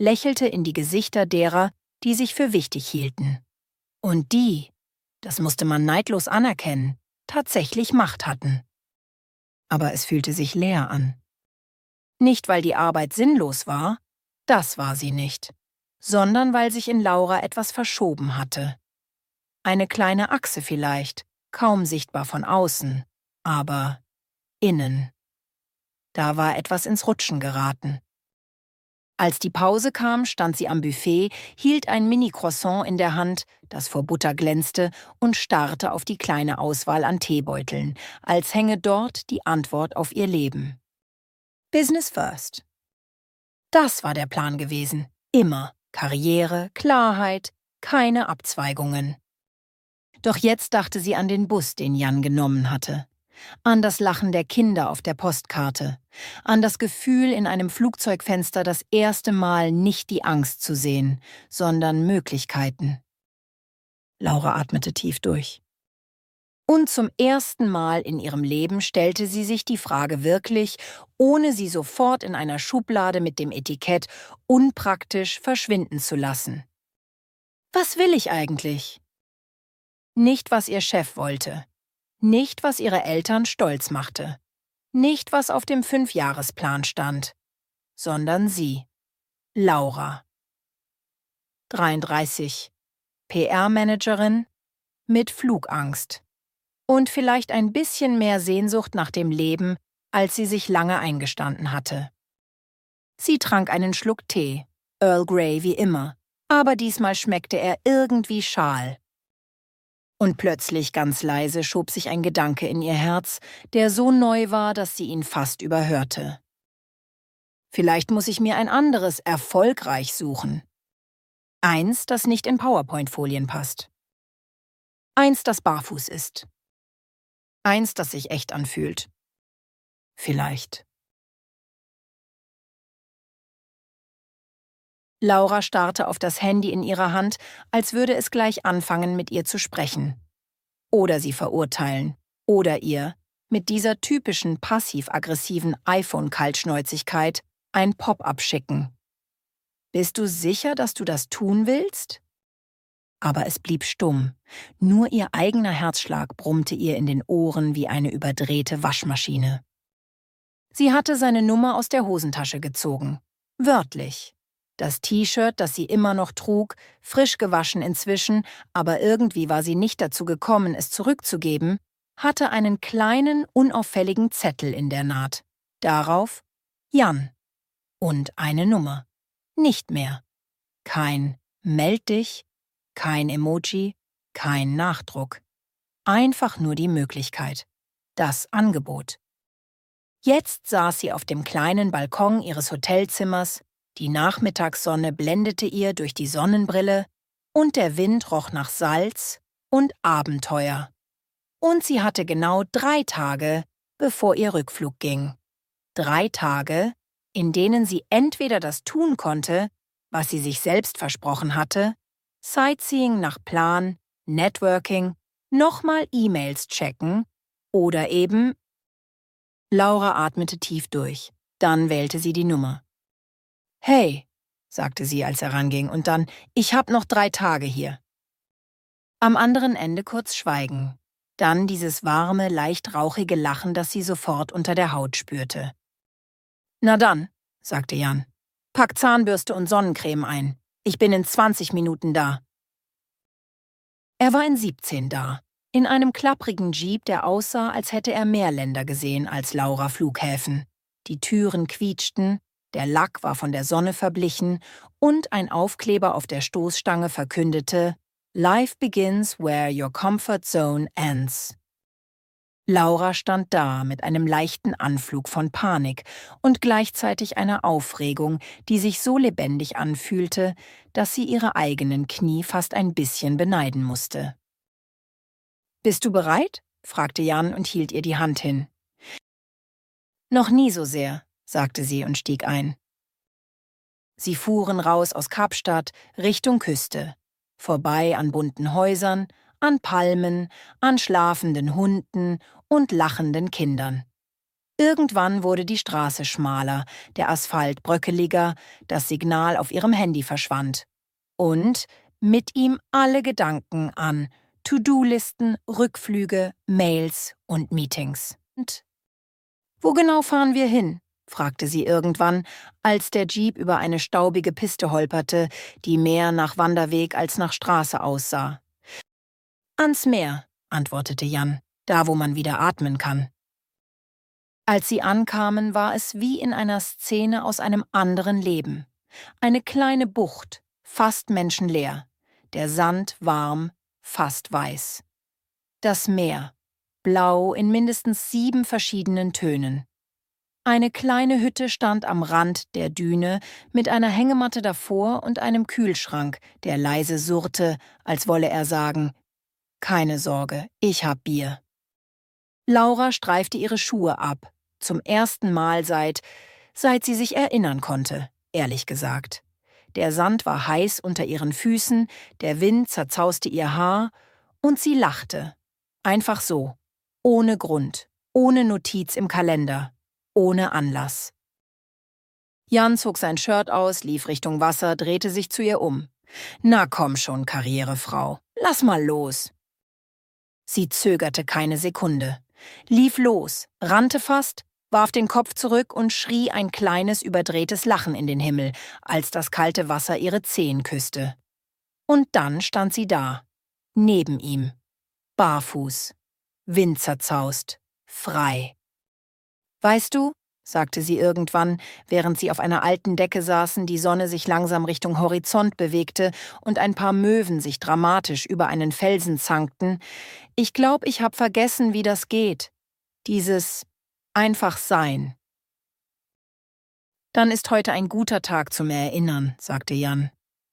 A: lächelte in die Gesichter derer, die sich für wichtig hielten. Und die, das musste man neidlos anerkennen, tatsächlich Macht hatten. Aber es fühlte sich leer an. Nicht, weil die Arbeit sinnlos war, das war sie nicht, sondern weil sich in Laura etwas verschoben hatte. Eine kleine Achse vielleicht, kaum sichtbar von außen, aber innen. Da war etwas ins Rutschen geraten. Als die Pause kam, stand sie am Buffet, hielt ein Mini-Croissant in der Hand, das vor Butter glänzte, und starrte auf die kleine Auswahl an Teebeuteln, als hänge dort die Antwort auf ihr Leben. Business first. Das war der Plan gewesen. Immer. Karriere, Klarheit, keine Abzweigungen. Doch jetzt dachte sie an den Bus, den Jan genommen hatte. An das Lachen der Kinder auf der Postkarte, an das Gefühl, in einem Flugzeugfenster das erste Mal nicht die Angst zu sehen, sondern Möglichkeiten. Laura atmete tief durch. Und zum ersten Mal in ihrem Leben stellte sie sich die Frage wirklich, ohne sie sofort in einer Schublade mit dem Etikett unpraktisch verschwinden zu lassen. Was will ich eigentlich? Nicht, was ihr Chef wollte. Nicht, was ihre Eltern stolz machte. Nicht, was auf dem Fünfjahresplan stand. Sondern sie. Laura. dreiunddreißig. P R-Managerin mit Flugangst. Und vielleicht ein bisschen mehr Sehnsucht nach dem Leben, als sie sich lange eingestanden hatte. Sie trank einen Schluck Tee, Earl Grey wie immer, aber diesmal schmeckte er irgendwie schal. Und plötzlich ganz leise schob sich ein Gedanke in ihr Herz, der so neu war, dass sie ihn fast überhörte. Vielleicht muss ich mir ein anderes erfolgreich suchen. Eins, das nicht in PowerPoint-Folien passt. Eins, das barfuß ist. Eins, das sich echt anfühlt. Vielleicht. Laura starrte auf das Handy in ihrer Hand, als würde es gleich anfangen, mit ihr zu sprechen. Oder sie verurteilen. Oder ihr, mit dieser typischen passiv-aggressiven iPhone-Kaltschnäuzigkeit, ein Pop-up schicken. Bist du sicher, dass du das tun willst? Aber es blieb stumm. Nur ihr eigener Herzschlag brummte ihr in den Ohren wie eine überdrehte Waschmaschine. Sie hatte seine Nummer aus der Hosentasche gezogen. Wörtlich. Das T-Shirt, das sie immer noch trug, frisch gewaschen inzwischen, aber irgendwie war sie nicht dazu gekommen, es zurückzugeben, hatte einen kleinen, unauffälligen Zettel in der Naht. Darauf Jan. Und eine Nummer. Nicht mehr. Kein Meld dich, kein Emoji, kein Nachdruck. Einfach nur die Möglichkeit. Das Angebot. Jetzt saß sie auf dem kleinen Balkon ihres Hotelzimmers, die Nachmittagssonne blendete ihr durch die Sonnenbrille und der Wind roch nach Salz und Abenteuer. Und sie hatte genau drei Tage, bevor ihr Rückflug ging. Drei Tage, in denen sie entweder das tun konnte, was sie sich selbst versprochen hatte, Sightseeing nach Plan, Networking, nochmal E-Mails checken oder eben… Laura atmete tief durch. Dann wählte sie die Nummer. »Hey«, sagte sie, als er ranging, und dann, »ich hab noch drei Tage hier.« Am anderen Ende kurz Schweigen. Dann dieses warme, leicht rauchige Lachen, das sie sofort unter der Haut spürte. »Na dann«, sagte Jan, »pack Zahnbürste und Sonnencreme ein. Ich bin in zwanzig Minuten da.« Er war in siebzehn da, in einem klapprigen Jeep, der aussah, als hätte er mehr Länder gesehen als Laura Flughäfen. Die Türen quietschten, der Lack war von der Sonne verblichen und ein Aufkleber auf der Stoßstange verkündete »Life begins where your comfort zone ends«. Laura stand da mit einem leichten Anflug von Panik und gleichzeitig einer Aufregung, die sich so lebendig anfühlte, dass sie ihre eigenen Knie fast ein bisschen beneiden musste. »Bist du bereit?« fragte Jan und hielt ihr die Hand hin. »Noch nie so sehr«, sagte sie und stieg ein. Sie fuhren raus aus Kapstadt Richtung Küste, vorbei an bunten Häusern, an Palmen, an schlafenden Hunden und lachenden Kindern. Irgendwann wurde die Straße schmaler, der Asphalt bröckeliger, das Signal auf ihrem Handy verschwand. Und mit ihm alle Gedanken an To-Do-Listen, Rückflüge, Mails und Meetings. Und »Wo genau fahren wir hin?« fragte sie irgendwann, als der Jeep über eine staubige Piste holperte, die mehr nach Wanderweg als nach Straße aussah. »Ans Meer«, antwortete Jan, »da wo man wieder atmen kann.« Als sie ankamen, war es wie in einer Szene aus einem anderen Leben. Eine kleine Bucht, fast menschenleer, der Sand warm, fast weiß. Das Meer, blau in mindestens sieben verschiedenen Tönen. Eine kleine Hütte stand am Rand der Düne mit einer Hängematte davor und einem Kühlschrank, der leise surrte, als wolle er sagen, »Keine Sorge, ich hab Bier.« Laura streifte ihre Schuhe ab, zum ersten Mal seit, seit sie sich erinnern konnte, ehrlich gesagt. Der Sand war heiß unter ihren Füßen, der Wind zerzauste ihr Haar und sie lachte. Einfach so, ohne Grund, ohne Notiz im Kalender. Ohne Anlass. Jan zog sein Shirt aus, lief Richtung Wasser, drehte sich zu ihr um. »Na komm schon, Karrierefrau, lass mal los.« Sie zögerte keine Sekunde, lief los, rannte fast, warf den Kopf zurück und schrie ein kleines, überdrehtes Lachen in den Himmel, als das kalte Wasser ihre Zehen küsste. Und dann stand sie da, neben ihm, barfuß, windzerzaust, frei. »Weißt du«, sagte sie irgendwann, während sie auf einer alten Decke saßen, die Sonne sich langsam Richtung Horizont bewegte und ein paar Möwen sich dramatisch über einen Felsen zankten, »ich glaube, ich habe vergessen, wie das geht. Dieses einfach Sein.« »Dann ist heute ein guter Tag zum Erinnern«, sagte Jan.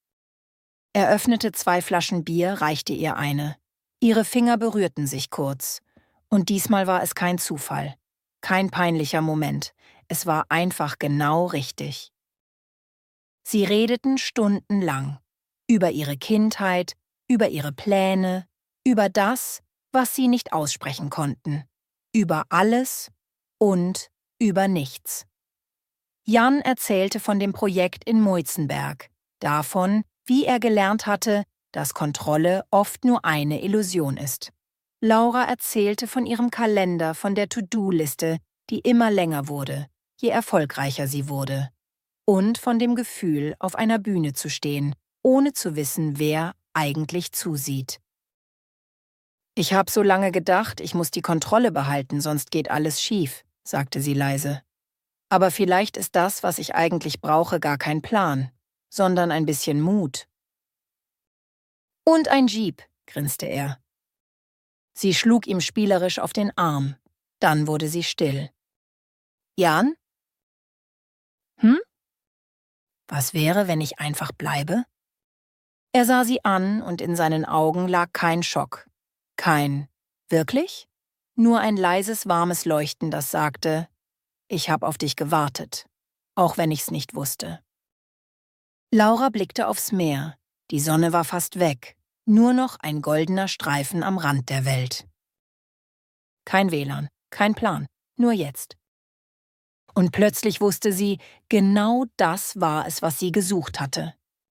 A: Er öffnete zwei Flaschen Bier, reichte ihr eine. Ihre Finger berührten sich kurz. Und diesmal war es kein Zufall. Kein peinlicher Moment. Es war einfach genau richtig. Sie redeten stundenlang. Über ihre Kindheit, über ihre Pläne, über das, was sie nicht aussprechen konnten. Über alles und über nichts. Jan erzählte von dem Projekt in Muizenberg, davon, wie er gelernt hatte, dass Kontrolle oft nur eine Illusion ist. Laura erzählte von ihrem Kalender, von der To-Do-Liste, die immer länger wurde, je erfolgreicher sie wurde. Und von dem Gefühl, auf einer Bühne zu stehen, ohne zu wissen, wer eigentlich zusieht. »Ich habe so lange gedacht, ich muss die Kontrolle behalten, sonst geht alles schief«, sagte sie leise. »Aber vielleicht ist das, was ich eigentlich brauche, gar kein Plan, sondern ein bisschen Mut.« »Und ein Jeep«, grinste er. Sie schlug ihm spielerisch auf den Arm. Dann wurde sie still. »Jan?« »Hm? Was wäre, wenn ich einfach bleibe?« Er sah sie an und in seinen Augen lag kein Schock. Kein »Wirklich?« Nur ein leises, warmes Leuchten, das sagte, »Ich habe auf dich gewartet, auch wenn ich's nicht wusste.« Laura blickte aufs Meer. Die Sonne war fast weg. Nur noch ein goldener Streifen am Rand der Welt. Kein W L A N, kein Plan, nur jetzt. Und plötzlich wusste sie, genau das war es, was sie gesucht hatte.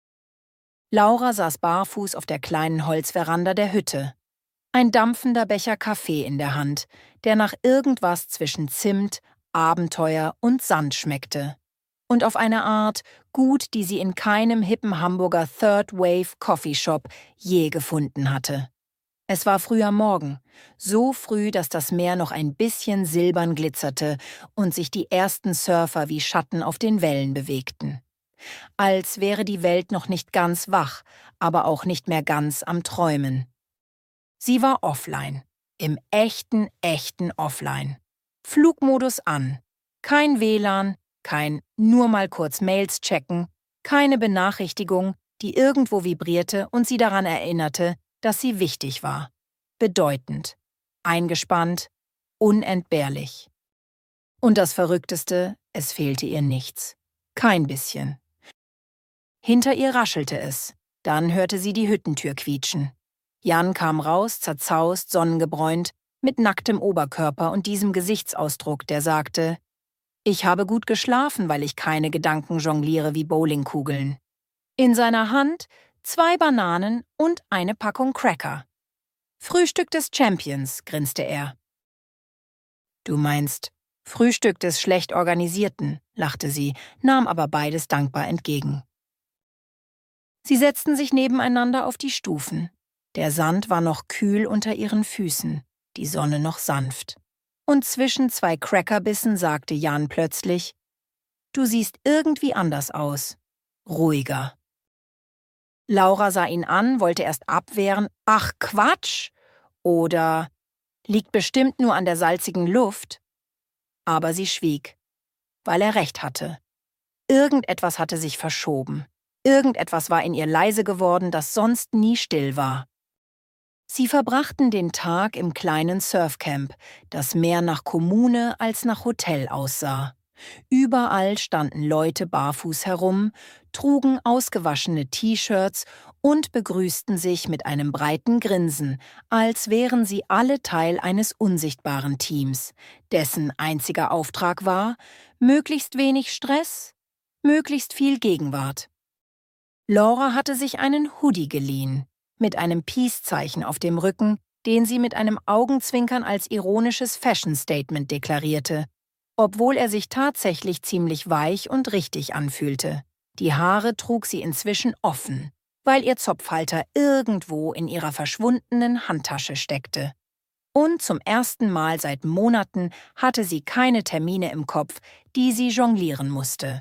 A: Laura saß barfuß auf der kleinen Holzveranda der Hütte. Ein dampfender Becher Kaffee in der Hand, der nach irgendwas zwischen Zimt, Abenteuer und Sand schmeckte. Und auf eine Art gut, die sie in keinem hippen Hamburger Third Wave Coffee Shop je gefunden hatte. Es war früher Morgen, so früh, dass das Meer noch ein bisschen silbern glitzerte und sich die ersten Surfer wie Schatten auf den Wellen bewegten. Als wäre die Welt noch nicht ganz wach, aber auch nicht mehr ganz am Träumen. Sie war offline, im echten, echten Offline. Flugmodus an, kein W L A N, kein nur mal kurz Mails checken, keine Benachrichtigung, die irgendwo vibrierte und sie daran erinnerte, dass sie wichtig war, bedeutend, eingespannt, unentbehrlich. Und das Verrückteste, es fehlte ihr nichts, kein bisschen. Hinter ihr raschelte es, dann hörte sie die Hüttentür quietschen. Jan kam raus, zerzaust, sonnengebräunt, mit nacktem Oberkörper und diesem Gesichtsausdruck, der sagte: »Ich habe gut geschlafen, weil ich keine Gedanken jongliere wie Bowlingkugeln.« In seiner Hand zwei Bananen und eine Packung Cracker. »Frühstück des Champions«, grinste er. »Du meinst Frühstück des schlecht Organisierten«, lachte sie, nahm aber beides dankbar entgegen. Sie setzten sich nebeneinander auf die Stufen. Der Sand war noch kühl unter ihren Füßen, die Sonne noch sanft. Und zwischen zwei Crackerbissen sagte Jan plötzlich: »Du siehst irgendwie anders aus. Ruhiger.« Laura sah ihn an, wollte erst abwehren: »Ach Quatsch!« oder »Liegt bestimmt nur an der salzigen Luft.« Aber sie schwieg, weil er recht hatte. Irgendetwas hatte sich verschoben. Irgendetwas war in ihr leise geworden, das sonst nie still war. Sie verbrachten den Tag im kleinen Surfcamp, das mehr nach Kommune als nach Hotel aussah. Überall standen Leute barfuß herum, trugen ausgewaschene T-Shirts und begrüßten sich mit einem breiten Grinsen, als wären sie alle Teil eines unsichtbaren Teams, dessen einziger Auftrag war: möglichst wenig Stress, möglichst viel Gegenwart. Laura hatte sich einen Hoodie geliehen, mit einem Peace-Zeichen auf dem Rücken, den sie mit einem Augenzwinkern als ironisches Fashion-Statement deklarierte, obwohl er sich tatsächlich ziemlich weich und richtig anfühlte. Die Haare trug sie inzwischen offen, weil ihr Zopfhalter irgendwo in ihrer verschwundenen Handtasche steckte. Und zum ersten Mal seit Monaten hatte sie keine Termine im Kopf, die sie jonglieren musste.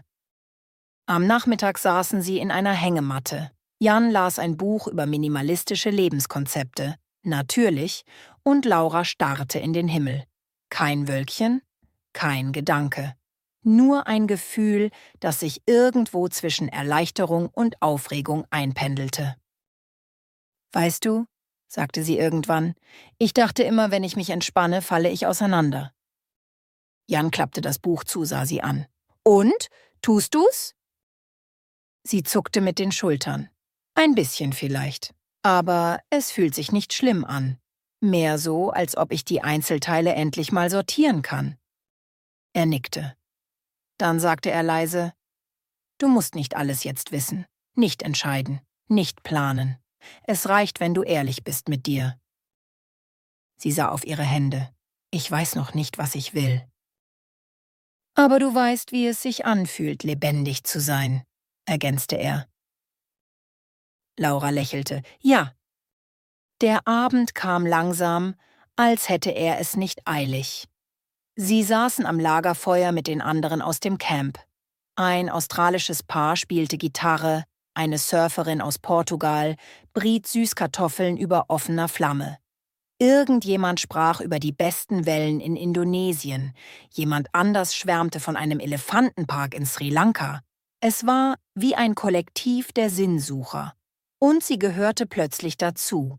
A: Am Nachmittag saßen sie in einer Hängematte. Jan las ein Buch über minimalistische Lebenskonzepte, natürlich, und Laura starrte in den Himmel. Kein Wölkchen, kein Gedanke. Nur ein Gefühl, das sich irgendwo zwischen Erleichterung und Aufregung einpendelte. »Weißt du«, sagte sie irgendwann, »ich dachte immer, wenn ich mich entspanne, falle ich auseinander.« Jan klappte das Buch zu, sah sie an. »Und? Tust du's?« Sie zuckte mit den Schultern. Ein bisschen vielleicht. Aber es fühlt sich nicht schlimm an. Mehr so, als ob ich die Einzelteile endlich mal sortieren kann. Er nickte. Dann sagte er leise: »Du musst nicht alles jetzt wissen, nicht entscheiden, nicht planen. Es reicht, wenn du ehrlich bist mit dir.« Sie sah auf ihre Hände. »Ich weiß noch nicht, was ich will.« »Aber du weißt, wie es sich anfühlt, lebendig zu sein«, ergänzte er. Laura lächelte. »Ja.« Der Abend kam langsam, als hätte er es nicht eilig. Sie saßen am Lagerfeuer mit den anderen aus dem Camp. Ein australisches Paar spielte Gitarre, eine Surferin aus Portugal briet Süßkartoffeln über offener Flamme. Irgendjemand sprach über die besten Wellen in Indonesien, jemand anders schwärmte von einem Elefantenpark in Sri Lanka. Es war wie ein Kollektiv der Sinnsucher. Und sie gehörte plötzlich dazu.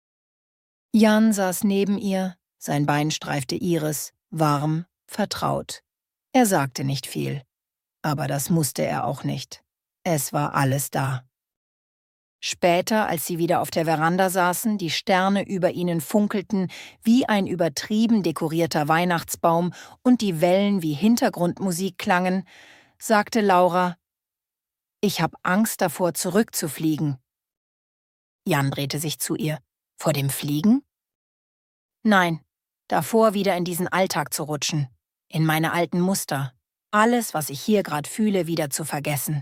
A: Jan saß neben ihr, sein Bein streifte ihres, warm, vertraut. Er sagte nicht viel, aber das musste er auch nicht. Es war alles da. Später, als sie wieder auf der Veranda saßen, die Sterne über ihnen funkelten wie ein übertrieben dekorierter Weihnachtsbaum und die Wellen wie Hintergrundmusik klangen, sagte Laura: »Ich habe Angst davor, zurückzufliegen.« Jan drehte sich zu ihr. »Vor dem Fliegen?« »Nein, davor wieder in diesen Alltag zu rutschen, in meine alten Muster, alles, was ich hier gerade fühle, wieder zu vergessen.«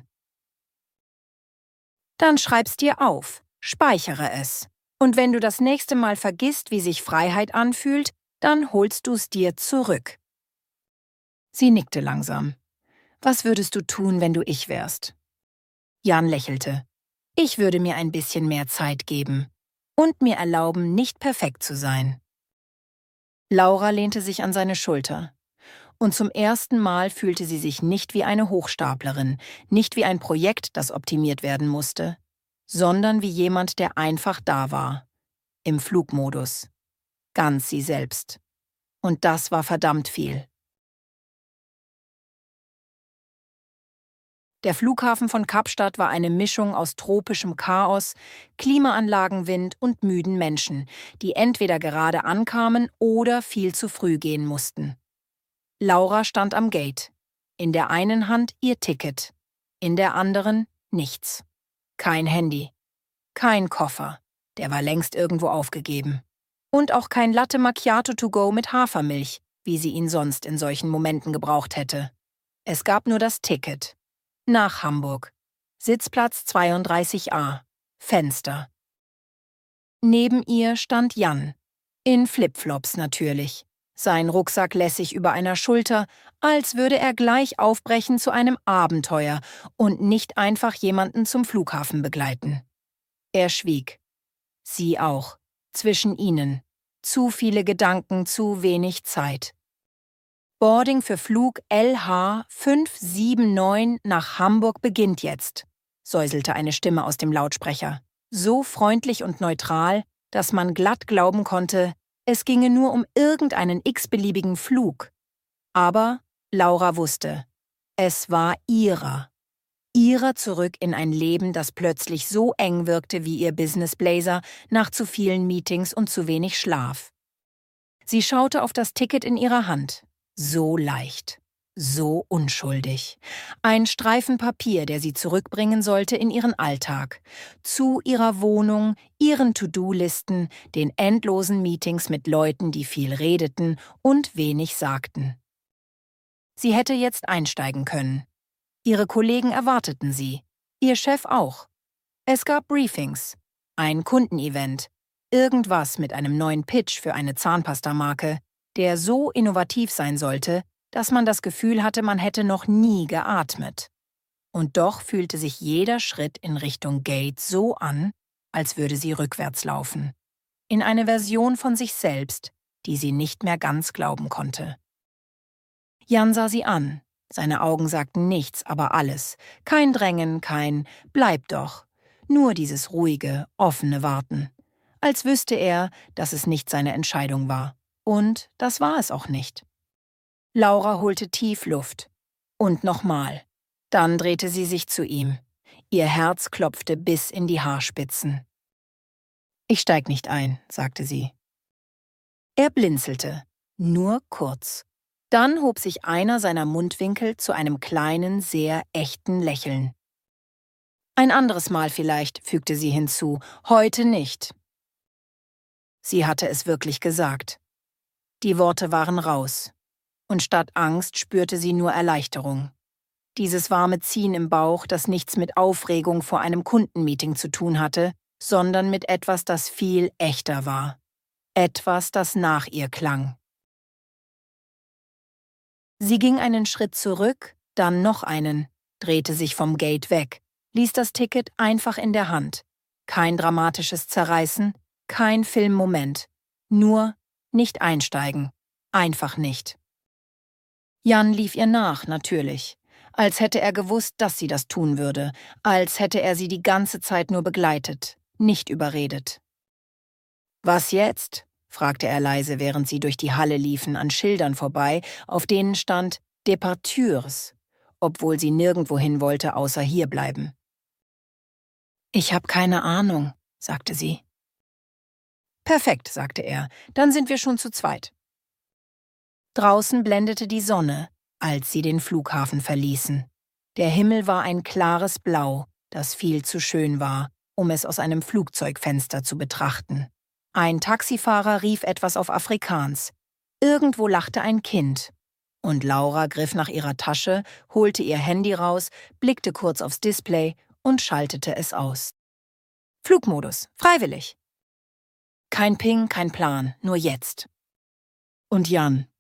A: »Dann schreib's dir auf, speichere es. Und wenn du das nächste Mal vergisst, wie sich Freiheit anfühlt, dann holst du's dir zurück.« Sie nickte langsam. »Was würdest du tun, wenn du ich wärst?« Jan lächelte. »Ich würde mir ein bisschen mehr Zeit geben und mir erlauben, nicht perfekt zu sein.« Laura lehnte sich an seine Schulter. Und zum ersten Mal fühlte sie sich nicht wie eine Hochstaplerin, nicht wie ein Projekt, das optimiert werden musste, sondern wie jemand, der einfach da war, im Flugmodus. Ganz sie selbst. Und das war verdammt viel. Der Flughafen von Kapstadt war eine Mischung aus tropischem Chaos, Klimaanlagenwind und müden Menschen, die entweder gerade ankamen oder viel zu früh gehen mussten. Laura stand am Gate. In der einen Hand ihr Ticket, in der anderen nichts. Kein Handy, kein Koffer, der war längst irgendwo aufgegeben. Und auch kein Latte Macchiato to go mit Hafermilch, wie sie ihn sonst in solchen Momenten gebraucht hätte. Es gab nur das Ticket. Nach Hamburg. Sitzplatz zweiunddreißig a. Fenster. Neben ihr stand Jan. In Flipflops natürlich. Sein Rucksack lässig über einer Schulter, als würde er gleich aufbrechen zu einem Abenteuer und nicht einfach jemanden zum Flughafen begleiten. Er schwieg. Sie auch. Zwischen ihnen. Zu viele Gedanken, zu wenig Zeit. Boarding für Flug L H fünf sieben neun nach Hamburg beginnt jetzt, säuselte eine Stimme aus dem Lautsprecher. So freundlich und neutral, dass man glatt glauben konnte, es ginge nur um irgendeinen x-beliebigen Flug. Aber Laura wusste, es war ihrer. Ihrer zurück in ein Leben, das plötzlich so eng wirkte wie ihr Business Blazer nach zu vielen Meetings und zu wenig Schlaf. Sie schaute auf das Ticket in ihrer Hand. So leicht, so unschuldig. Ein Streifen Papier, der sie zurückbringen sollte in ihren Alltag. Zu ihrer Wohnung, ihren To-Do-Listen, den endlosen Meetings mit Leuten, die viel redeten und wenig sagten. Sie hätte jetzt einsteigen können. Ihre Kollegen erwarteten sie, ihr Chef auch. Es gab Briefings, ein Kundenevent, irgendwas mit einem neuen Pitch für eine Zahnpastamarke, der so innovativ sein sollte, dass man das Gefühl hatte, man hätte noch nie geatmet. Und doch fühlte sich jeder Schritt in Richtung Gate so an, als würde sie rückwärts laufen. In eine Version von sich selbst, die sie nicht mehr ganz glauben konnte. Jan sah sie an. Seine Augen sagten nichts, aber alles. Kein Drängen, kein »Bleib doch«. Nur dieses ruhige, offene Warten. Als wüsste er, dass es nicht seine Entscheidung war. Und das war es auch nicht. Laura holte tief Luft. Und nochmal. Dann drehte sie sich zu ihm. Ihr Herz klopfte bis in die Haarspitzen. »Ich steig nicht ein«, sagte sie. Er blinzelte. Nur kurz. Dann hob sich einer seiner Mundwinkel zu einem kleinen, sehr echten Lächeln. »Ein anderes Mal vielleicht«, fügte sie hinzu, »heute nicht.« Sie hatte es wirklich gesagt. Die Worte waren raus. Und statt Angst spürte sie nur Erleichterung. Dieses warme Ziehen im Bauch, das nichts mit Aufregung vor einem Kundenmeeting zu tun hatte, sondern mit etwas, das viel echter war. Etwas, das nach ihr klang. Sie ging einen Schritt zurück, dann noch einen, drehte sich vom Gate weg, ließ das Ticket einfach in der Hand. Kein dramatisches Zerreißen, kein Filmmoment. Nur nicht einsteigen. Einfach nicht. Jan lief ihr nach, natürlich. Als hätte er gewusst, dass sie das tun würde. Als hätte er sie die ganze Zeit nur begleitet, nicht überredet. »Was jetzt?« fragte er leise, während sie durch die Halle liefen, an Schildern vorbei, auf denen stand »Departures«, obwohl sie nirgendwo hin wollte, außer hierbleiben. »Ich habe keine Ahnung«, sagte sie. »Perfekt«, sagte er, »dann sind wir schon zu zweit.« Draußen blendete die Sonne, als sie den Flughafen verließen. Der Himmel war ein klares Blau, das viel zu schön war, um es aus einem Flugzeugfenster zu betrachten. Ein Taxifahrer rief etwas auf Afrikaans. Irgendwo lachte ein Kind. Und Laura griff nach ihrer Tasche, holte ihr Handy raus, blickte kurz aufs Display und schaltete es aus. Flugmodus, freiwillig. Kein Ping, kein Plan, nur jetzt. Und Jan.